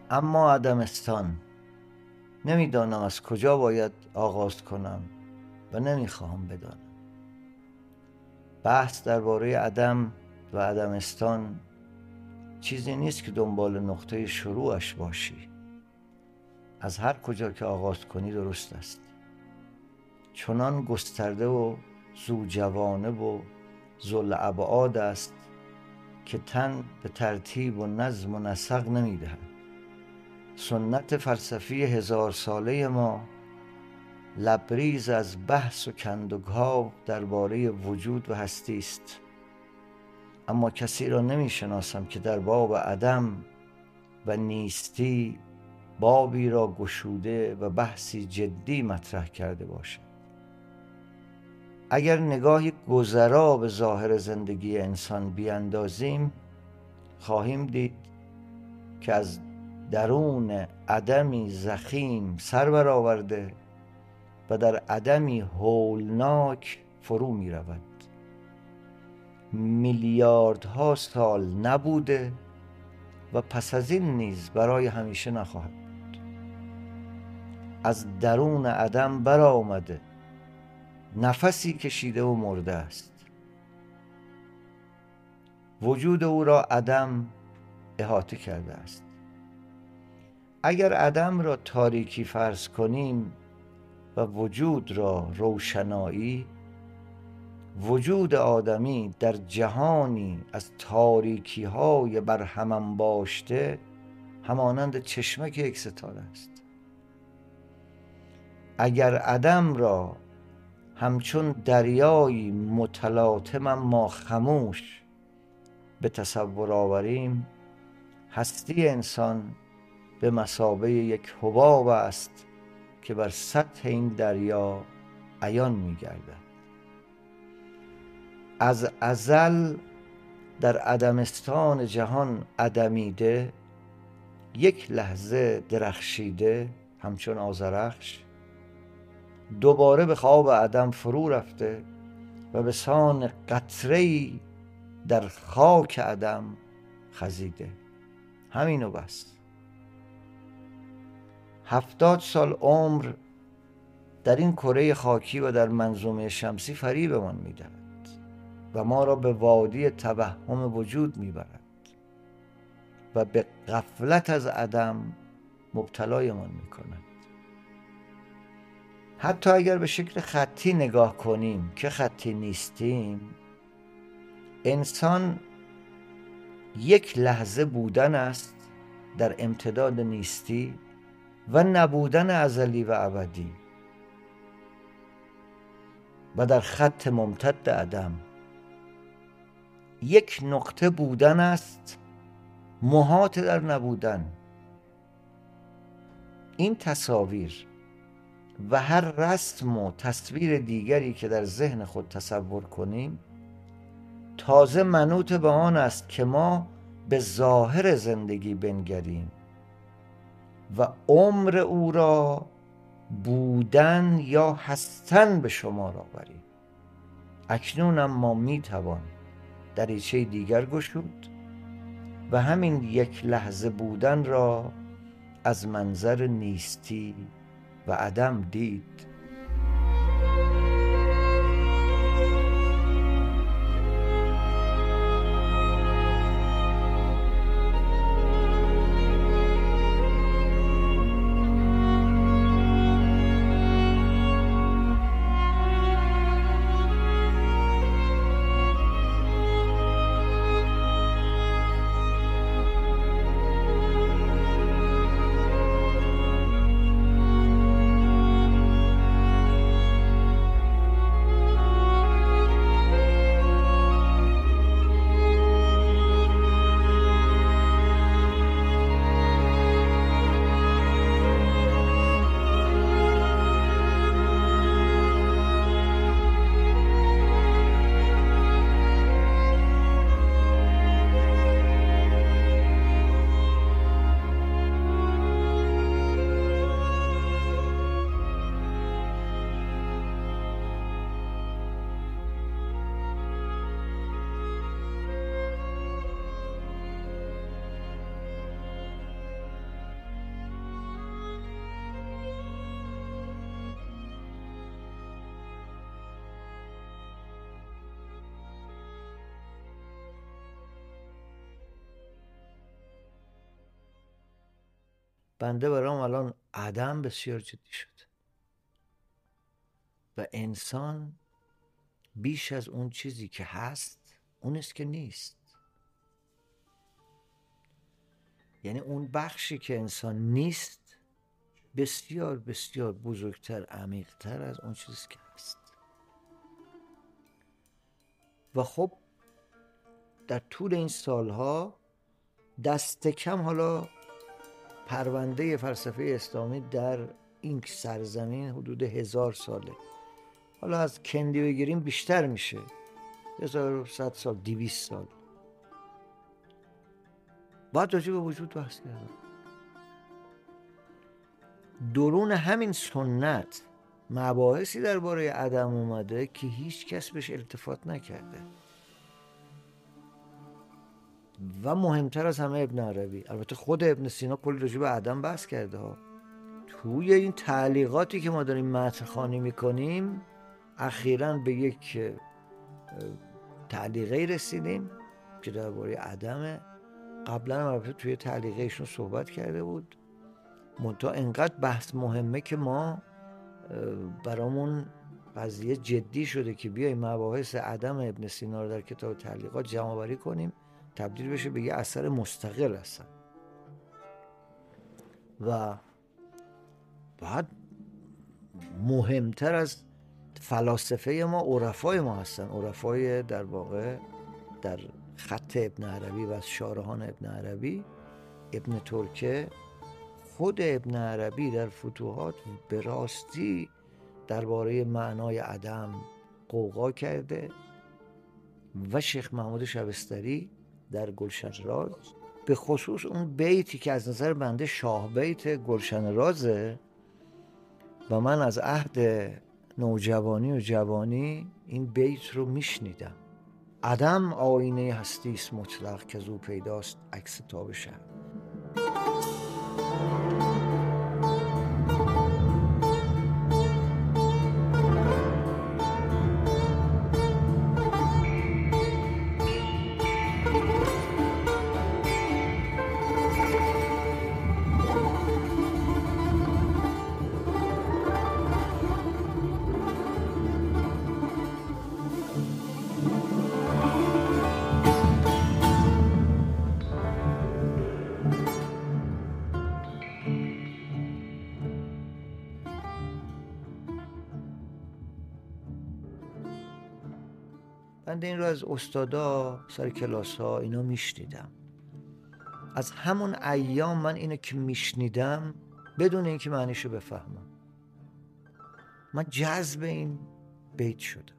اما عدمستان نمیدانم از کجا باید آغاز کنم و نمیخواهم بدانم. بحث درباره عدم و عدمستان چیزی نیست که دنبال نقطه شروعش باشی. از هر کجا که آغاز کنی درست است. چنان گسترده و زوجوانه و ذوالابعاد است که تن به ترتیب و نظم و نسق نمیدهد. سنت فلسفی 1000 ساله ما لبریز از بحث و کندوگاو درباره وجود و هستی است، اما کسی را نمیشناسم که در باب عدم و نیستی بابی را گشوده و بحثی جدی مطرح کرده باشد. اگر نگاهی گذرا به ظاهر زندگی انسان بیاندازیم، خواهیم دید که از درون عدمی ضخیم سر برآورده و در عدمی هولناک فرو می رود. میلیاردها سال نبوده و پس از این نیز برای همیشه نخواهد بود. از درون عدم برآمده، نفسی کشیده و مرده است. وجود او را عدم احاطه کرده است. اگر عدم را تاریکی فرض کنیم و وجود را روشنایی، وجود آدمی در جهانی از تاریکی های بر هم انباشته همانند چشمک یک ستاره است. اگر عدم را همچون دریایی متلاطم اما خموش به تصور آوریم، هستی انسان به مثابه یک حباب است که بر سطح این دریا عیان می گردد. از ازل در عدمستان جهان عدمیده، یک لحظه درخشیده همچون آذرخش، دوباره به خواب عدم فرو رفته و به سان قطره‌ای در خاک عدم خزیده. همینو بس. 70 سال عمر در این کره خاکی و در منظومه شمسی فریبمان می‌دهد و ما را به وادی توهم وجود میبرد و به غفلت از عدم مبتلایمان میکند. حتی اگر به شکل خطی نگاه کنیم که خطی نیستیم، انسان یک لحظه بودن است در امتداد نیستی و نبودن ازلی و ابدی و در خط ممتد عدم. یک نقطه بودن است محاط در نبودن. این تصاویر و هر رسم و تصویر دیگری که در ذهن خود تصور کنیم تازه منوط به آن است که ما به ظاهر زندگی بنگریم و عمر او را بودن یا هستن به شمار آوریم. اکنون اما میتوان دریچه دیگر گشود و همین یک لحظه بودن را از منظر نیستی و عدم دید. بنده برام الان عدم بسیار جدی شد و انسان بیش از اون چیزی که هست اون است که نیست. یعنی اون بخشی که انسان نیست بسیار بسیار بزرگتر، عمیقتر از اون چیزی که هست. و خب در طول این سالها دست کم حالا پرونده فلسفه اسلامی در این سرزمین حدود 1000 ساله، حالا از کندی بگیریم بیشتر میشه، 1100 سال، 200 سال بعد راجع به وجود بحث کردن. درون همین سنت مباحثی درباره عدم اومده که هیچ کس بهش التفات نکرده و مهمتر از همه ابن عربی. البته خود ابن سینا کلی راجع به عدم بحث کرده ها. توی این تعلیقاتی که ما داریم متن خوانی میکنیم اخیراً به یک تعلیقی رسیدیم که درباره عدمه. قبلا هم البته توی تعلیقه ایشون صحبت کرده بود، منتها انقدر بحث مهمه که ما برامون قضیه جدی شده که بیاییم مباحث عدم ابن سینا رو در کتاب تعلیقات جمع آوری کنیم، تبدیل بشه به یه اثر مستقل هستن. و بعد مهمتر از فلاسفه ما عرفای ما هستن، عرفای در واقع در خط ابن عربی و از شارحان ابن عربی. ابن ترکه، خود ابن عربی در فتوحات به راستی درباره معنای عدم غوغا کرده و شیخ محمود شبستری در گلشن راز، به خصوص اون بیتی که از نظر بنده شاه بیت گلشن رازه و من از عهد نوجوانی و جوانی این بیت رو میشنیدم: عدم آینه هستی است مطلق که زو پیداست عکس تاب شهر. من این رو از استادا سر کلاس ها اینا میشنیدم. از همون ایام من اینو که میشنیدم بدون اینکه معنیشو بفهمم من جذب این بیت شدم.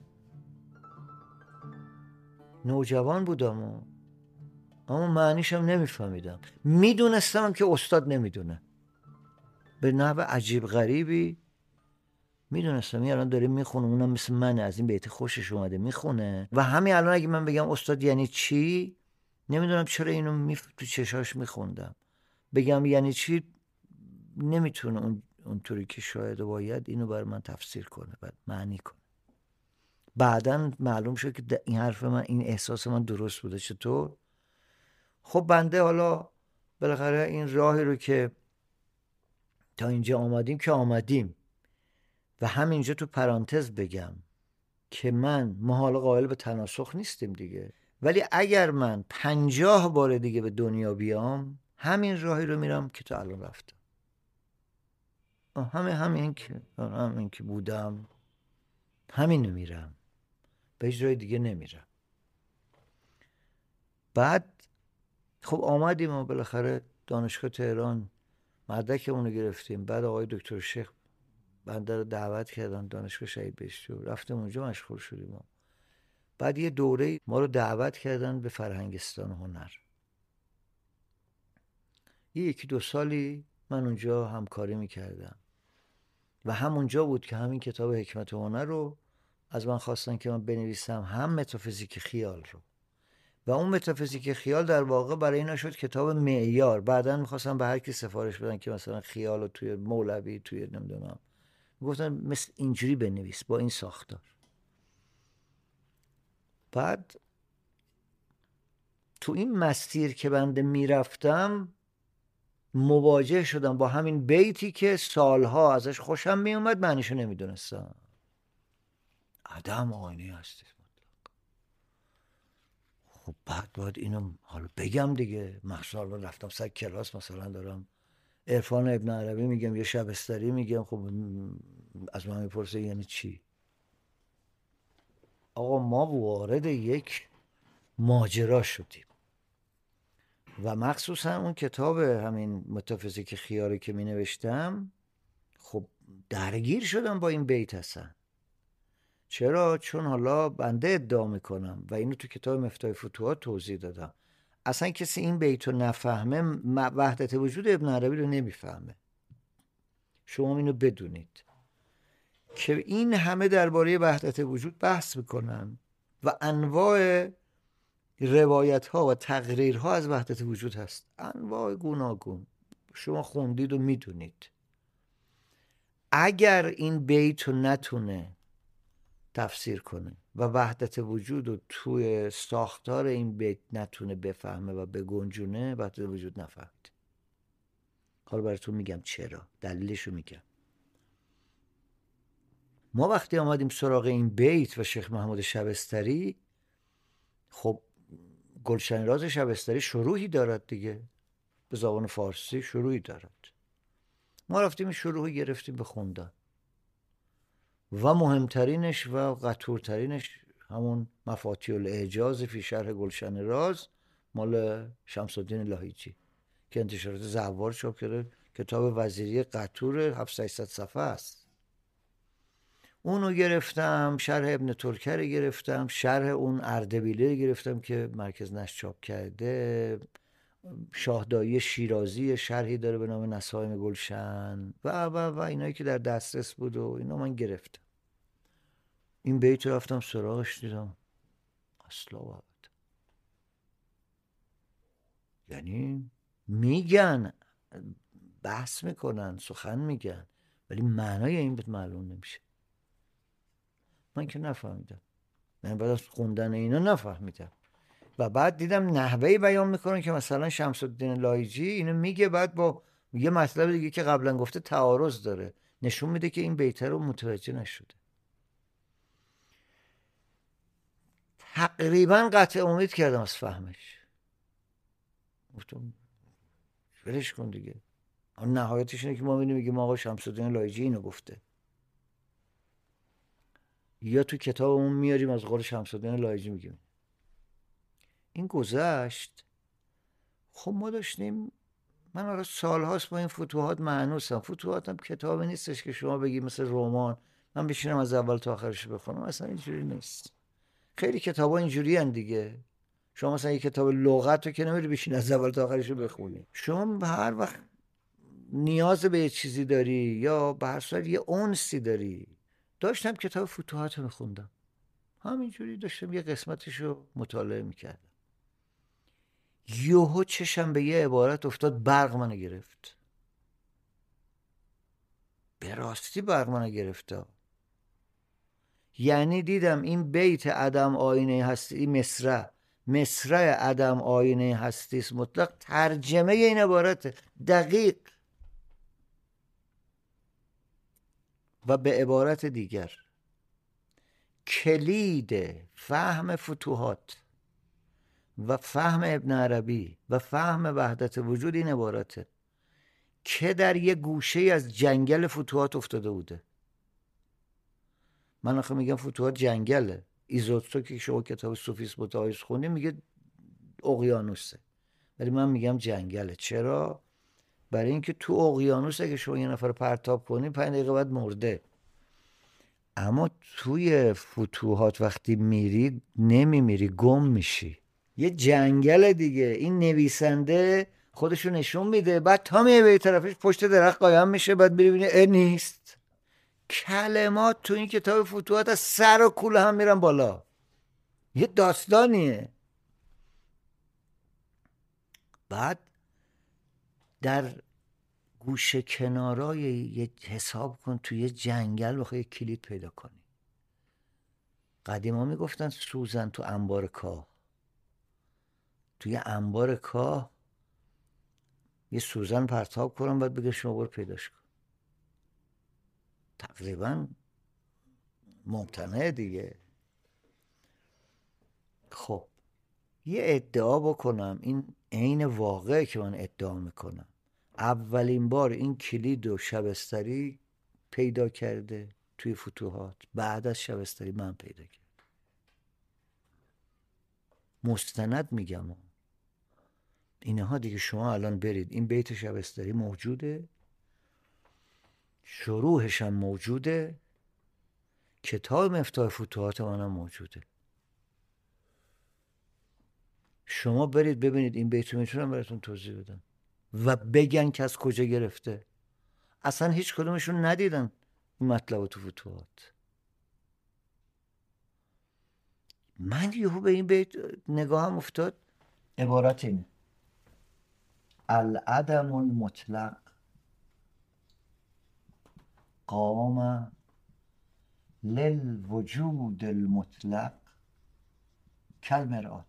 نوجوان بودم اما معنیشم نمیفهمیدم، میدونستم که استاد نمیدونه. به نحو عجیب غریبی میدونستم این الان داره میخونه، اونم مثل منه، از این بیت خوشش اومده میخونه. و همین الان اگه من بگم استاد یعنی چی، نمیدونم چرا اینو تو چشاش میخوندم. بگم یعنی چی، نمیتونه اونطوری که شاید باید اینو برای من تفسیر کنه، بعد معنی کنه. بعدن معلوم شد که این حرف من، این احساس من درست بوده. چطور؟ خب بنده حالا بالاخره این راهی رو که تا اینجا آمدیم که آمدیم و همینجا تو پرانتز بگم که ما حالا قائل به تناسخ نیستیم دیگه، ولی اگر من 50 بار دیگه به دنیا بیام همین راهی رو میرم که تا الان رفتم. همین که بودم همینو میرم، به هیچ جای دیگه نمیرم. بعد خب آمدیم و بالاخره دانشگاه تهران مدرکمون رو گرفتیم. بعد آقای دکتر شیخ بنده رو دعوت کردن دانشگاه شهید بهشتی و رفتیم اونجا مشغول شدیم. بعد یه دوره ما رو دعوت کردن به فرهنگستان هنر. یکی دو سالی من اونجا همکاری میکردم و همونجا بود که همین کتاب حکمت هنر رو از من خواستن که من بنویسم، هم متافیزیک خیال رو. و اون متافیزیک خیال در واقع برای اینا شد کتاب معیار. بعدن میخواستم به هر کی سفارش بدن که مثلا خیال رو توی مولوی، توی نمیدونم، گفتن مثل اینجوری بنویس با این ساختار. بعد تو این مسیر که بنده میرفتم مواجه شدم با همین بیتی که سالها ازش خوشم میومد، معنیشو نمیدونستم. عدم آینه هستی. خب بعد باید اینو حالا بگم دیگه. مخصوصا رفتم سر کلاس مثلا دارم عرفان ابن عربی میگم، یه شبستری میگم، خب از من میپرسه یعنی چی؟ آقا ما وارد یک ماجرا شدیم و مخصوصا اون کتاب همین متافیزیک خیالی که می نوشتم، خب درگیر شدم با این بیت هستن. چرا؟ چون حالا بنده ادعا میکنم و اینو تو کتاب مفتاح فتوحات توضیح دادم، اصلا کسی این بیت رو نفهمه وحدت وجود ابن عربی رو نمیفهمه. شما اینو بدونید که این همه درباره وحدت وجود بحث میکنن و انواع روایت ها و تقریر ها از وحدت وجود هست، انواع گوناگون. شما خوندید و میدونید. اگر این بیت رو نتونه تفسیر کنه و وحدت وجود رو توی ساختار این بیت نتونه بفهمه و بگنجونه، وحدت وجود نفهمید. حالا براتون میگم چرا، دلیلشو میگم. ما وقتی آمدیم سراغ این بیت و شیخ محمود شبستری، خب گلشن راز شبستری شروحی دارد دیگه، به زبان فارسی شروحی دارد. ما رفتیم این شروحی گرفتیم به خوندن و مهمترینش و قطورترینش همون مفاتیح الاعجاز فی شرح گلشن راز مال شمس الدین لاهیجی که انتشارات زوار چاپ کرده، کتاب وزیری قطور 700 صفحه است. اونو گرفتم، شرح ابن ترکه رو گرفتم، شرح اون اردبیله رو گرفتم که مرکز نشر چاپ کرده، شاهدایی شیرازی شرحی داره به نام نسائم گلشن و اینایی که در دسترس بود و اینا من گرفتم. این بیت رو رفتم سراغش، دیدم اصلا وابد. یعنی میگن، بحث میکنن، سخن میگن، ولی معنای این بیت معلوم نمیشه. من که نفهمیدم، من بعد از خوندن اینا نفهمیدم و بعد دیدم نحوهی بیان میکنن که مثلا شمس الدین لایجی اینو میگه، بعد با یه مطلب دیگه که قبلا گفته تعارض داره، نشون میده که این بیت رو متوجه نشده. تقریبا قطع امید کردم از فهمش، گفتم ولش کن دیگه. نهایتش اینه که ما میگیم آقا شمس الدین لایجی اینو گفته، یا تو کتابمون میاریم از قول شمس الدین لایجی میگیم. این گذشت. خب ما داشتیم، من آره سالهاست با این فتوحات معنوسم. فتوحات هم کتابی نیستش که شما بگی مثل رمان من بشینم از اول تا آخرش بخونم، اصلا اینجوری نیست. خیلی کتابا اینجوری هن دیگه. شما مثلا یک کتاب لغت رو که نمیری بشین از اول تا آخرش بخونی. شما هر وقت نیاز به یه چیزی داری یا به هر صورت یه انسی داری. داشتم کتاب فتوحات رو میخوندم، همینجوری داشتم یه قسمتش رو مطالعه میکردم. یهو چشم به یه عبارت افتاد، برق منو گرفت. به راستی برق منو گرفته. یعنی دیدم این بیت عدم آینه هستی، مصرع عدم آینه هستیست مطلق، ترجمه این عبارت دقیق. و به عبارت دیگر کلید فهم فتوحات و فهم ابن عربی و فهم وحدت وجود این عبارته که در یه گوشه از جنگل فتوحات افتاده بوده. من آخه میگم فتوحات جنگله. ایزوتسو که شما کتاب سوفیسم و تئایسم خوندی میگه اقیانوسه، ولی من میگم جنگله. چرا؟ برای اینکه تو اقیانوس اگه شما یه نفر پرتاب کنی 5 دقیقه بعد مرده، اما توی فتوحات وقتی میری نمیمیری، گم میشی. یه جنگل دیگه. این نویسنده خودشو نشون میده، بعد تا میای به طرفش پشت درخت قایم میشه، بعد ببینی نیست. کلمات تو این کتاب فتوحات از سر و کوله هم میرن بالا. یه داستانیه. بعد در گوشه کنارای یه حساب کن توی یه جنگل بخوای کلید پیدا کنی. قدیما میگفتن سوزن تو انبار کاه. توی انبار کاه یه سوزن پرتاب کنم بعد بگه شما برو پیداش کن. تقریبا ممتنعه دیگه. خب یه ادعا بکنم، این عین واقعه که من ادعا میکنم. اولین بار این کلید و شبستری پیدا کرده توی فتوحات، بعد از شبستری من پیدا کردم. مستند میگم. اینها دیگه شما الان برید این بیت شبستری موجوده، شروحش هم موجوده، کتاب مفتاح فتوحات منم موجوده. شما برید ببینید این بیت رو، میتونم براتون توضیح بدم و بگن که از کجا گرفته. اصلا هیچ کدومشون ندیدن این مطلب تو فتوحات. من یهو به این بیت نگاهم افتاد، عبارت اینه: العدم المطلق قام للوجود المطلق کالمرآت.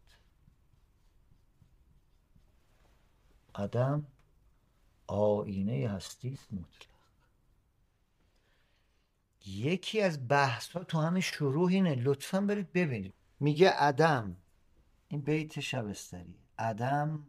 عدم آینه هستی است مطلق. یکی از بحث ها تو همین شروع اینه، لطفا برید ببینید. میگه عدم، این بیت شبستری، عدم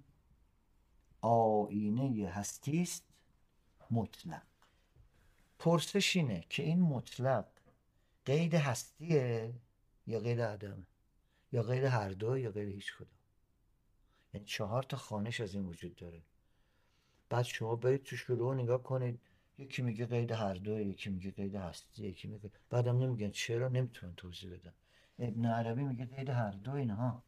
آینه هستی است مطلق. پرسش اینه که این مطلق قید هستیه یا قید عدمه، یا قید هر دو، یا قید هیچ کدوم. یعنی 4 تا خوانش از این وجود داره. بعد شما برید تو شروع نگاه کنید، یکی میگه قید هر دو، یکی میگه قید هستی، یکی میگه، بعدم نمیگن چرا، نمیتونن توضیح بدن. ابن عربی میگه قید هر دو اینها.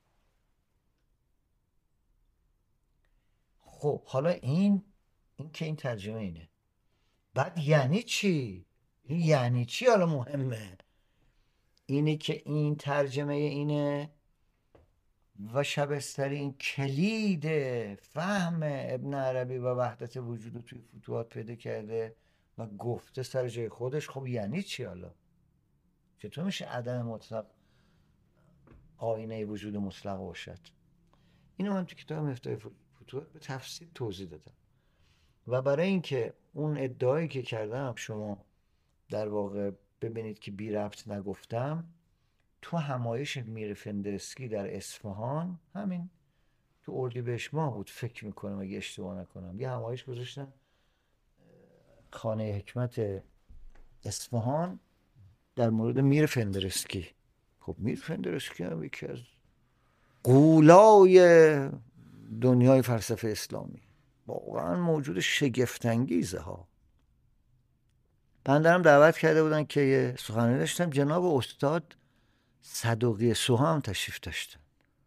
خب حالا این که این ترجمه اینه، بعد یعنی چی؟ این یعنی چی؟ حالا مهمه اینه که این ترجمه اینه و شبستری این کلید فهم ابن عربی و وحدت وجود رو توی فتوحات پیدا کرده و گفته سر جای خودش. خب یعنی چی حالا؟ چطور میشه عدم مطلق آینه وجود مطلق باشد؟ اینو من تو کتاب مفتاح فتوحات به تفصیل توضیح دادم. و برای اینکه اون ادعایی که کردم شما در واقع ببینید که بی ربط نگفتم، تو همایش میر فندرسکی در اصفهان، همین تو اردیبهشت ماه بود فکر میکنم اگه اشتباه نکنم، یه همایش گذاشتن خانه حکمت اصفهان در مورد میر فندرسکی. خب میر فندرسکی هم یکی از غولای دنیای فلسفه اسلامی، واقعا موجود شگفت‌انگیزه ها. بندرم دعوت کرده بودن که یه سخنرانی داشتم، جناب استاد صدوقی سوها هم تشریف داشتن.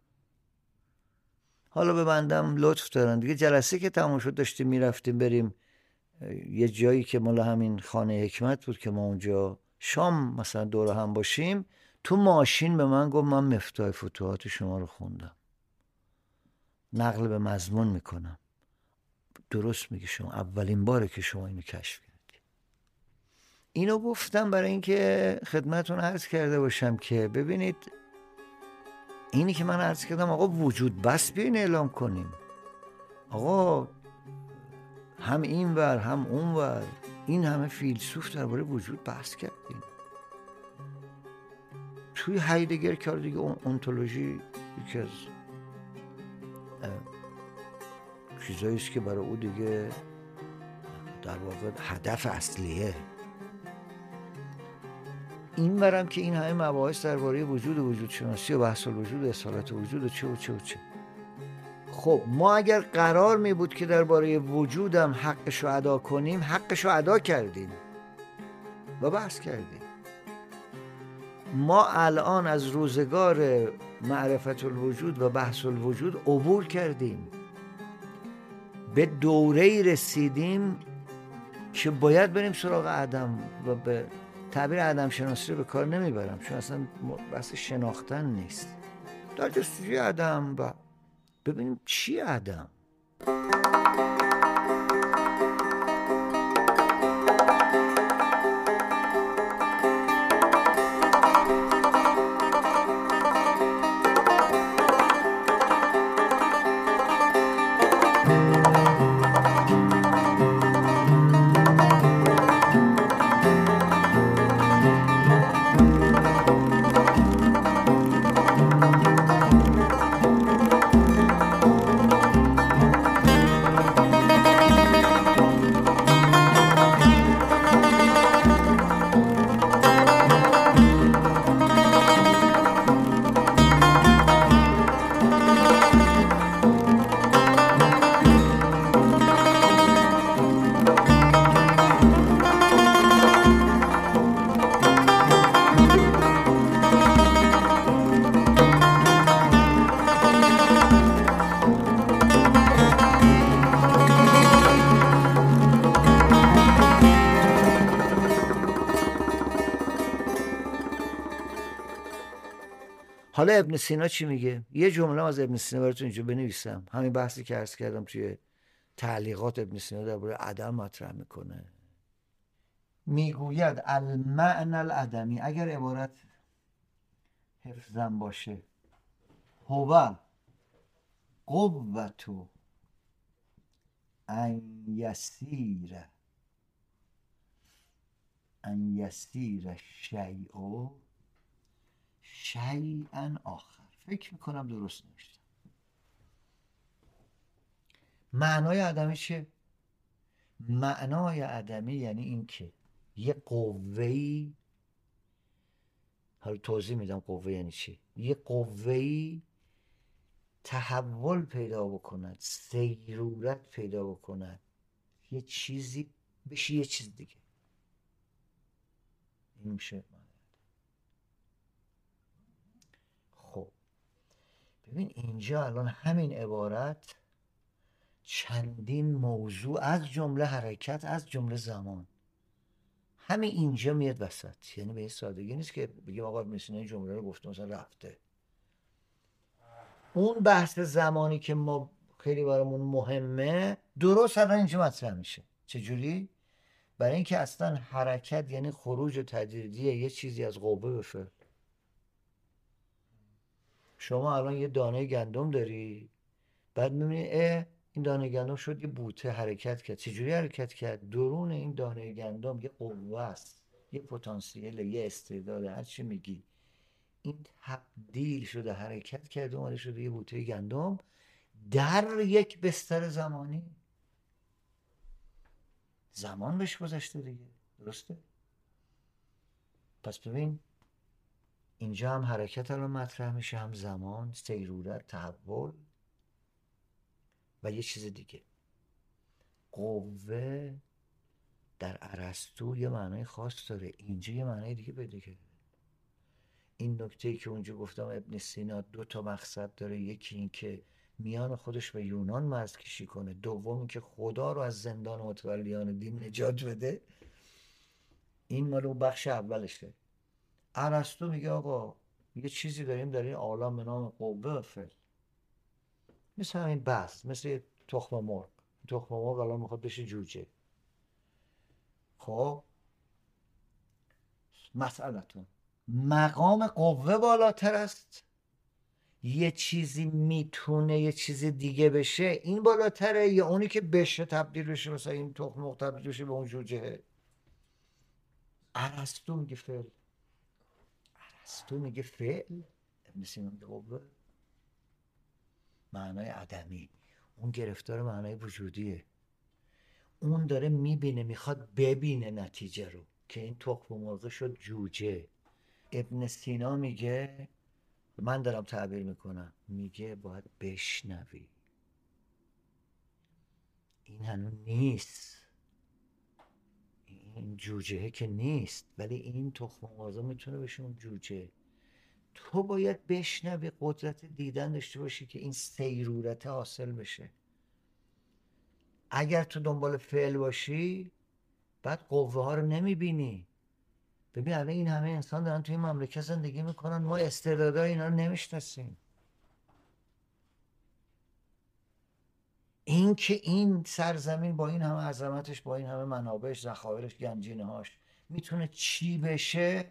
حالا به بندم لطف دارن دیگه. جلسه که تموم شد داشتیم میرفتیم بریم یه جایی که مال همین خانه حکمت بود که ما اونجا شام مثلا دور هم باشیم، تو ماشین به من گفت من مفتاح فتوحات شما رو خوندم، نقل به مضمون میکنم. درست میگی، شما اولین باره که شما اینو کشف کردی. اینو گفتم برای اینکه خدمتون عرض کرده باشم که ببینید اینی که من عرض کردم آقا وجود بس بیاین اعلام کنیم. آقا هم این ور هم اون ور این همه فیلسوف درباره وجود بحث کردیم. توی هایدگر کار دیگه اونتولوژی یکی از چیزایی است که برای او دیگه در واقع هدف اصلیه. این برم که این همه مباحث درباره وجود و وجود شناسی و بحث الوجود و اصالت وجود و چه و چه و چه. خب ما اگر قرار می بود که درباره وجودم حقش رو ادا کنیم، حقش رو ادا کردیم و بحث کردیم. ما الان از روزگار معرفت الوجود و بحث الوجود عبور کردیم، به دوره‌ای رسیدیم که باید بریم سراغ عدم و به تعبیر عدم شناسی رو به کار نمیبرم چون اصلا بحث شناختن نیست، در جستجوی عدم و ببینیم چی عدم. حالا ابن سینا چی میگه؟ یه جمله از ابن سینا براتون اینجا بنویسم. همین بحثی که عرض کردم توی تعلیقات ابن سینا درباره عدم مطرح میکنه. میگوید المعنى العدمی، اگر عبارت حفظم باشه، هو قوة ان یسیر شیء شیئا آخر. فکر میکنم درست نوشتم. معنای عدمی چیه؟ معنای عدمی یعنی این که یه قوه‌ای، حالا توضیح میدم قوه یعنی چی. یه قوه‌ای تحول پیدا بکند، سیرورت پیدا بکند، یه چیزی بشه یه چیز دیگه. این میشه. خب ببین اینجا الان همین عبارت چندین موضوع از جمله حرکت، از جمله زمان، همین اینجا میاد وسط. یعنی به این سادگی نیست که بگیم آقا مثلا این جمله رو گفته مثلا رفته. اون بحث زمانی که ما خیلی برامون مهمه درست الان اینجا مطرح میشه. چجوری؟ برای اینکه اصلا حرکت یعنی خروج تدریجی یه چیزی از قوه به فعل. شما الان یه دانه گندم داری، بعد میبینی این دانه گندم شد یه بوته، حرکت کرد. چجوری حرکت کرد؟ درون این دانه گندم یه قوه است، یه پتانسیل، یه استعداد، هر چی میگی. این تبدیل شده، حرکت کرده، اومده شده یه بوته گندم در یک بستر زمانی. زمان بهش گذشته دیگه. درسته؟ پس ببین اینجا هم حرکت الان مطرح میشه، هم زمان، سیرورت، تحول و یه چیز دیگه. قوه در ارسطو یه معنای خاص داره، اینجا یه معنای دیگه پیدا کرده. این نکته‌ای که اونجا گفتم ابن سینا 2 مقصد داره. یکی این که میان خودش و یونان مرزکشی کنه، دوم این که خدا رو از زندان متولیان دین نجات بده. این مال اون بخش اولشه. ارسطو میگه آقا یه چیزی داریم در این عالم به نام قوه و فعل، مثل همین بحث، مثل تخم مرغ. تخم مرغ الان میخواد بشه جوجه. خب مسئلتون مقام قوه بالاتر است، یه چیزی میتونه یه چیز دیگه بشه، این بالاتره، یا اونی که بشه تبدیل بشه، مثلا این تخم مرغ تبدیل بشه به اون جوجه؟ ارسطو میگه فعل. ارسطو میگه فعل، ابن سینا میگه قوه. معنای عدمی، اون گرفتار معنای وجودیه. اون داره میبینه، میخواد ببینه نتیجه رو که این تخم مرغ شد جوجه. ابن سینا میگه، من دارم تعبیر میکنم، میگه باید بشنوی. این هنوز نیست، این جوجه که نیست، ولی این تخم مرغ میتونه بشه اون جوجه. تو باید بشنوی، قدرت دیدن داشته باشی که این سیرورت حاصل بشه. اگر تو دنبال فعل باشی بعد قوه ها رو نمیبینی. ببین الان این همه انسان دارن توی این مملکت زندگی میکنن، ما استعدادهای اینا رو نمیشناسیم. این که این سرزمین با این همه عظمتش، با این همه منابعش، ذخایرش، گنجینه‌هاش میتونه چی بشه،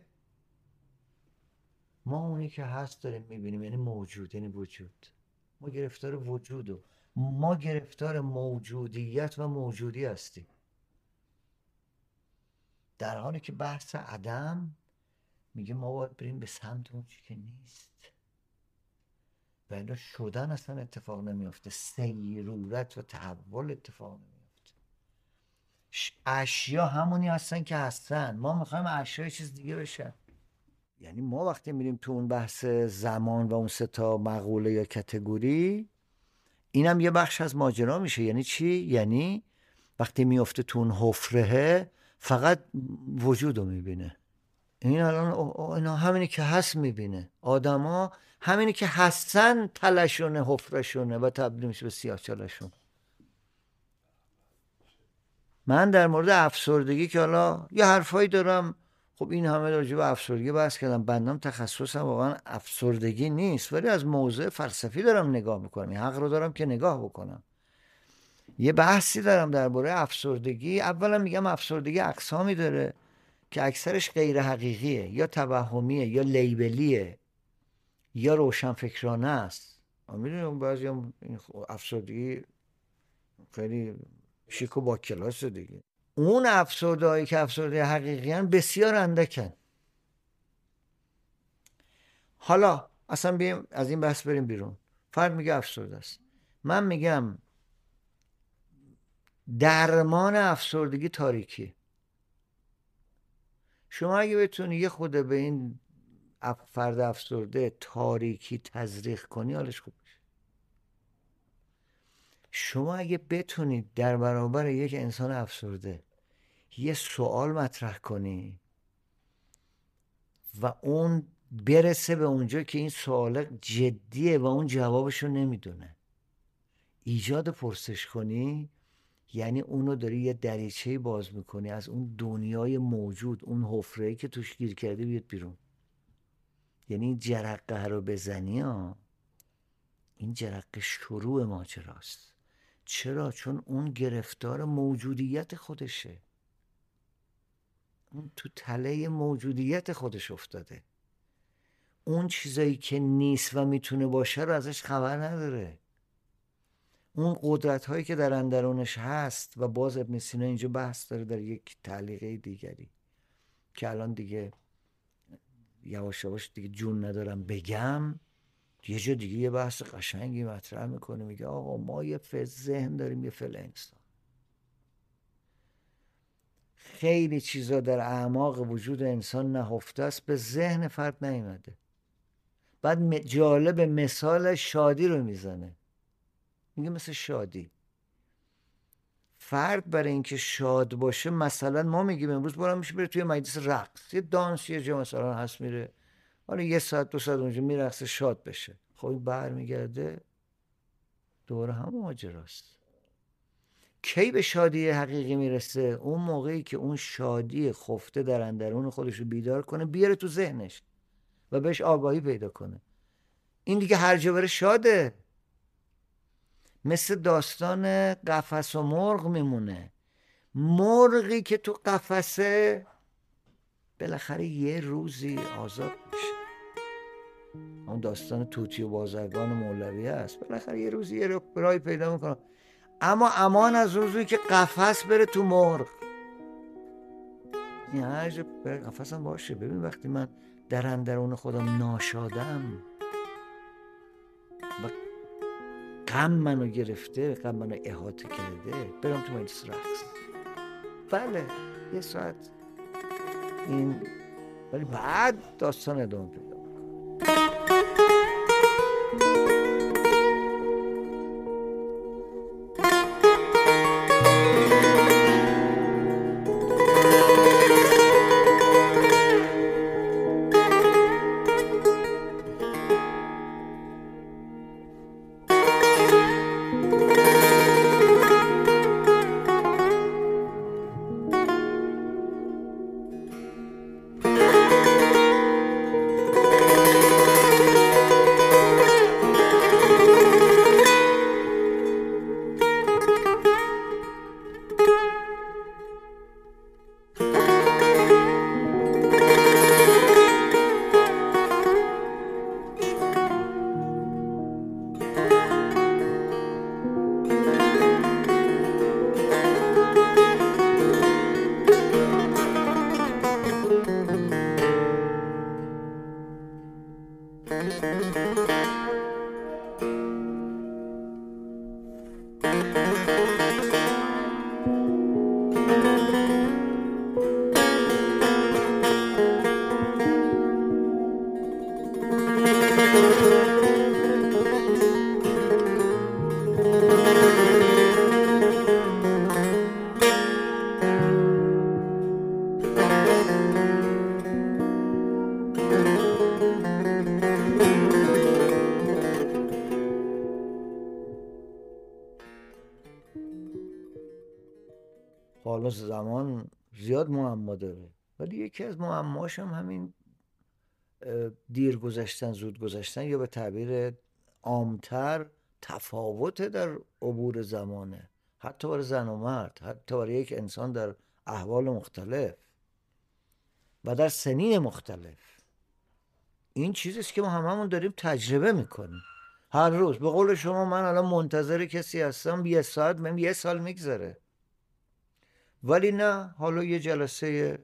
ما اونی که هست داریم میبینیم. یعنی موجود، یعنی وجود. ما گرفتار وجود و ما گرفتار موجودیت و موجودی هستیم، در حالی که بحث عدم میگه ما باید بریم به سمت اون چی که نیست. ولی شدن اصلا اتفاق نمیفته، سیرورت و تحول اتفاق نمیفته. اشیا همونی هستن که هستن، ما میخوایم اشیا چیز دیگه بشن. یعنی ما وقتی میریم تو اون بحث زمان و اون 3 مقوله یا کتگوری، اینم یه بخش از ماجرا میشه. یعنی چی؟ یعنی وقتی میفته تو اون حفره فقط وجود رو میبینه. این الان اینا همینی که هست میبینه. آدما همینی که هستن تلشونه، حفرشونه و تبدیل میشه به سیاه‌چالشون. من در مورد افسردگی که حالا یه حرفایی دارم خب این همه راجع به افسردگی بحث کردم، بندم تخصصم واقعا افسردگی نیست، ولی از موضوع فلسفی دارم نگاه میکنم، این حق رو دارم که نگاه بکنم. یه بحثی دارم درباره افسردگی. اولا میگم افسردگی اقسامی داره که اکثرش غیر حقیقیه، یا توهمیه، یا لیبلیه، یا روشنفکرانه است. میدونم بعضی هم افسردگی خیلی شیک و با کلاس دیگه. اون افسرده‌هایی که افسرده حقیقی هن بسیار اندکن. حالا اصلا بیایم از این بحث بریم بیرون. فرد میگه افسرده است، من میگم درمان افسردگی تاریکی. شما اگه بتونی یه خود به این فرد افسرده تاریکی تزریق کنی، حالش خوب میشه. شما اگه بتونید در برابر یک انسان افسرده یه سوال مطرح کنی و اون برسه به اونجا که این سوال جدیه و اون جوابشو نمیدونه، ایجاد پرسش کنی، یعنی اونو داری یه دریچه‌ای باز میکنی از اون دنیای موجود، اون حفره‌ای که توش گیر کرده بیاد بیرون. یعنی این جرقه رو بزنی ها، این جرقه شروع ماجراست. چرا؟ چون اون گرفتار موجودیت خودشه، اون تو تله موجودیت خودش افتاده، اون چیزایی که نیست و میتونه باشه رو ازش خبر نداره. اون قدرت هایی که در اندرونش هست، و باز ابن سینا اینجا بحث داره در یک تعلیقه دیگری که الان دیگه یواش یواش دیگه جون ندارم بگم، یه جا دیگه یه بحث قشنگی مطرح میکنه، میگه آقا ما یه ذهن داریم، یه انسان. خیلی چیزا در اعماق وجود انسان نهفته است، به ذهن فرد نیومده. بعد جالب مثال شادی رو میزنه، میگه مثل شادی، فرد برای اینکه شاد باشه، مثلا ما میگیم امروز برام میشه بره توی مجلس رقص، یه دانس یه جا مثلا هست، میره حالا 1 ساعت 2 ساعت اونجا میرقصه شاد بشه. خب این برمیگرده دوره هم ماجراست. کی به شادی حقیقی میرسه؟ اون موقعی که اون شادی خفته در اندرون خودش رو بیدار کنه، بیاره تو ذهنش و بهش آگاهی پیدا کنه. این دیگه هر جا بره شاده. مثل داستان قفس و مرغ میمونه. مرغی که تو قفسه بالاخره یه روزی آزاد میشه. اون داستان طوطی و بازرگان مولوی هست، بالاخره یه روزی یه راهی پیدا میکنه. اما امان از روزی که قفس بره تو مرغ. این هر جا بره قفسم باشه. ببین وقتی من در اندرون خودم ناشادم و غم منو گرفته، غم منو احاطه کرده، برم تو مجلس رقص، بله 1 ساعت این، ولی بعد داستان ادامه پیدا. حالا زمان زیاد معما داره. ولی یکی از معماش هم همین دیر گذشتن زود گذشتن، یا به تعبیر عامتر تفاوت در عبور زمانه، حتی برای زن و مرد، حتی برای یک انسان در احوال مختلف و در سنین مختلف. این چیزیست که ما هممون داریم تجربه میکنیم هر روز. به قول شما من الان منتظر کسی هستم 1 ساعت، من 1 سال میگذره. ولی نه، حالا یه جلسه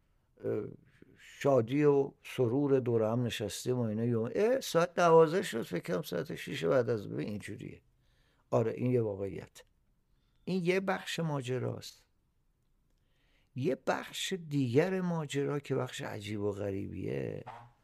شادی و سرور دور هم نشستیم و اینا، ساعت 12 شد، فکر کنم ساعت 6 بعد از ظهر. اینجوریه. آره، این یه واقعیت. این یه بخش ماجراست. یه بخش دیگر ماجرا که بخش عجیب و غریبیه،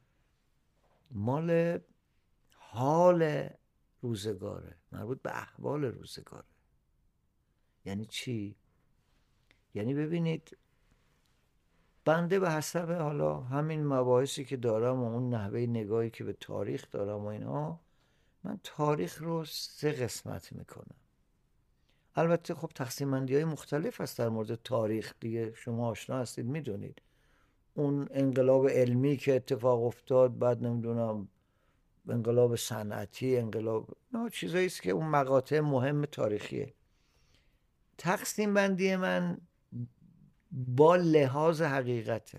مال حال روزگاره، مربوط به احوال روزگاره. یعنی چی؟ یعنی ببینید، بنده به حسب حالا همین مباحثی که دارم و اون نحوه نگاهی که به تاریخ دارم و اینا، من تاریخ رو 3 قسمت میکنم. البته خب تقسیم بندی های مختلف هست در مورد تاریخ دیگه، شما آشنا هستید میدونید. اون انقلاب علمی که اتفاق افتاد، بعد نمیدونم انقلاب صنعتی، انقلاب، نه چیزایی است که اون مقاطع مهم تاریخیه. تقسیم بندی من با لحاظ حقیقته.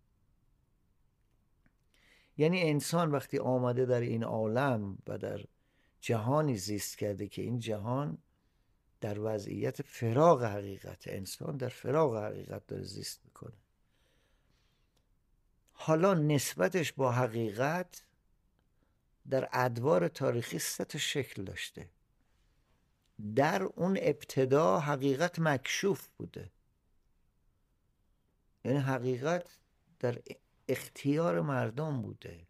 یعنی انسان وقتی آمده در این عالم و در جهانی زیست کرده که این جهان در وضعیت فراغ حقیقت، انسان در فراغ حقیقت داره زیست میکنه. حالا نسبتش با حقیقت در ادوار تاریخی 3 تا شکل داشته. در اون ابتدا حقیقت مکشوف بوده، یعنی حقیقت در اختیار مردم بوده.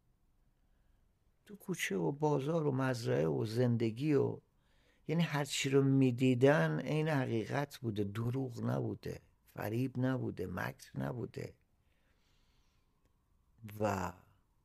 تو کوچه و بازار و مزرعه و زندگی و یعنی هر چی رو میدیدن عین حقیقت بوده، دروغ نبوده، فریب نبوده، مکر نبوده و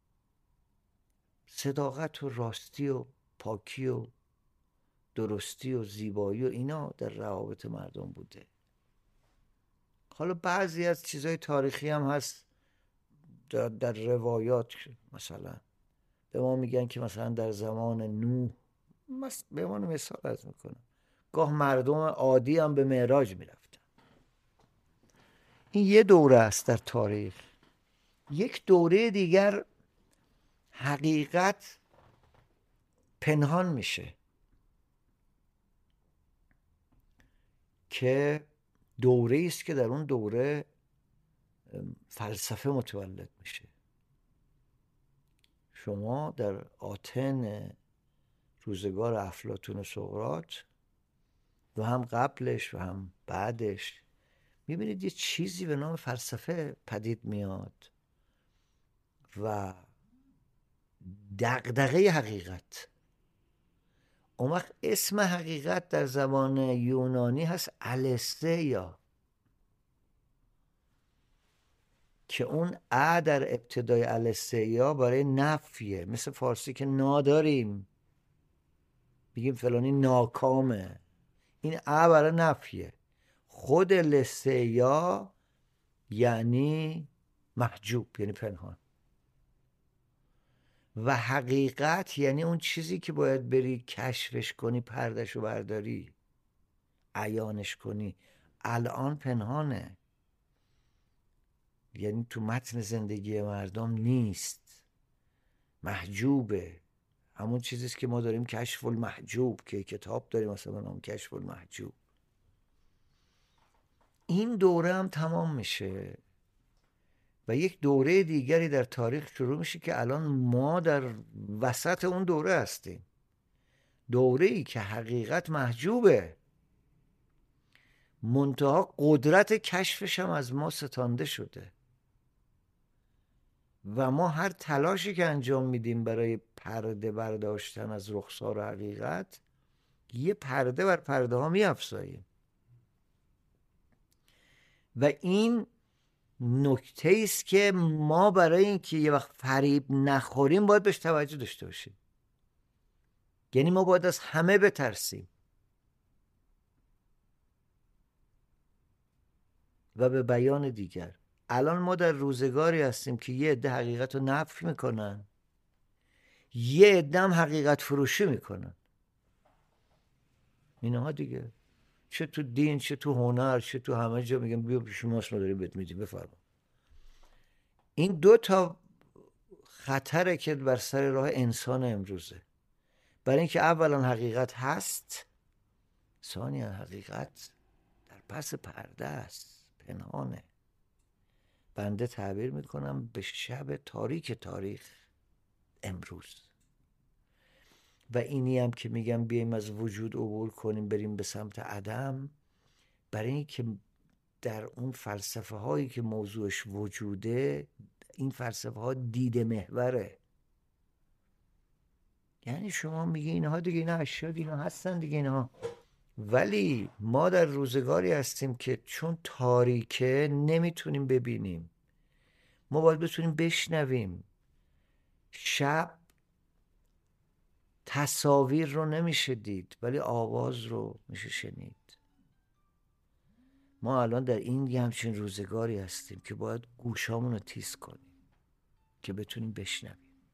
صداقت و راستی و پاکی و درستی و زیبایی و اینا در روابط مردم بوده. حالا بعضی از چیزهای تاریخی هم هست در روایات، مثلا به ما میگن که مثلا در زمان نوح، به عنوان مثال عرض میکنم، گاه مردم عادی هم به معراج میرفتن. این یه دوره است در تاریخ. یک دوره دیگر حقیقت پنهان میشه که دوره است که در اون دوره فلسفه متولد میشه. شما در آتن روزگار افلاطون و سقراط و هم قبلش و هم بعدش میبینید یه چیزی به نام فلسفه پدید میاد و دغدغه حقیقت. اون وقت اسم حقیقت در زبان یونانی هست الستیا، که اون در ابتدای الستیا برای نفیه، مثل فارسی که ناداریم بگیم فلانی ناکامه، این برای نفیه. خود لستیا یعنی محجوب، یعنی پنهان. و حقیقت یعنی اون چیزی که باید بری کشفش کنی، پردهشو برداری، عیانش کنی. الان پنهانه، یعنی تو متن زندگی مردم نیست، محجوبه. همون چیزیست که ما داریم کشف المحجوب، که کتاب داریم مثلا نام کشف المحجوب. این دوره هم تمام میشه و یک دوره دیگری در تاریخ شروع میشه که الان ما در وسط اون دوره هستیم. دوره‌ای که حقیقت محجوبه، منتها قدرت کشفش هم از ما ستانده شده و ما هر تلاشی که انجام میدیم برای پرده برداشتن از رخسار حقیقت، یه پرده بر پرده ها میافزاییم. و این نکته است که ما برای اینکه یه وقت فریب نخوریم باید بهش توجه داشته باشیم. یعنی ما باید از همه بترسیم. و به بیان دیگر، الان ما در روزگاری هستیم که یه عده حقیقت رو نفی میکنن، یه عده هم حقیقت فروشی میکنن. اینها دیگه چه تو دین، چه تو هنر، چه تو همه جا میگن بیا پیش ماست، ما داریم بهت میدیم بفرما. این 2 تا خطره که بر سر راه انسان امروزه. برای اینکه اولا حقیقت هست، ثانیا حقیقت در پس پرده است، پنهانه. بنده تعبیر میکنم به شب تاریک تاریخ امروز. و اینی هم که میگم بیایم از وجود عبور کنیم بریم به سمت عدم، برای اینکه در اون فلسفه هایی که موضوعش وجوده، این فلسفه ها دید محوره. یعنی شما میگی اینها دیگه، اینا اشیا اینا هستن دیگه اینها، ولی ما در روزگاری هستیم که چون تاریکه نمیتونیم ببینیم، ما باید بتونیم بشنویم. شب تصاویر رو نمیشه دید ولی آواز رو میشه شنید. ما الان در این همچین روزگاری هستیم که باید گوشامون رو تیز کنیم که بتونیم بشنویم.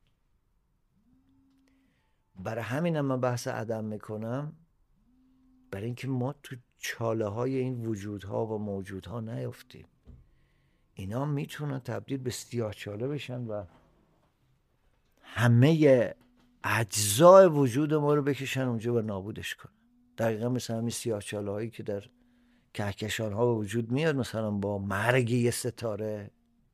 برای همینم من بحث عدم میکنم، برای اینکه ما تو چاله های این وجودها و موجودها نیفتیم. اینا میتونن تبدیل به سیاه‌چاله بشن و همه اجزای وجود ما رو بکشن اونجا و نابودش کنن. دقیقا مثل همین سیاه‌چاله هایی که در کهکشان ها به وجود میاد، مثلا با مرگ یه ستاره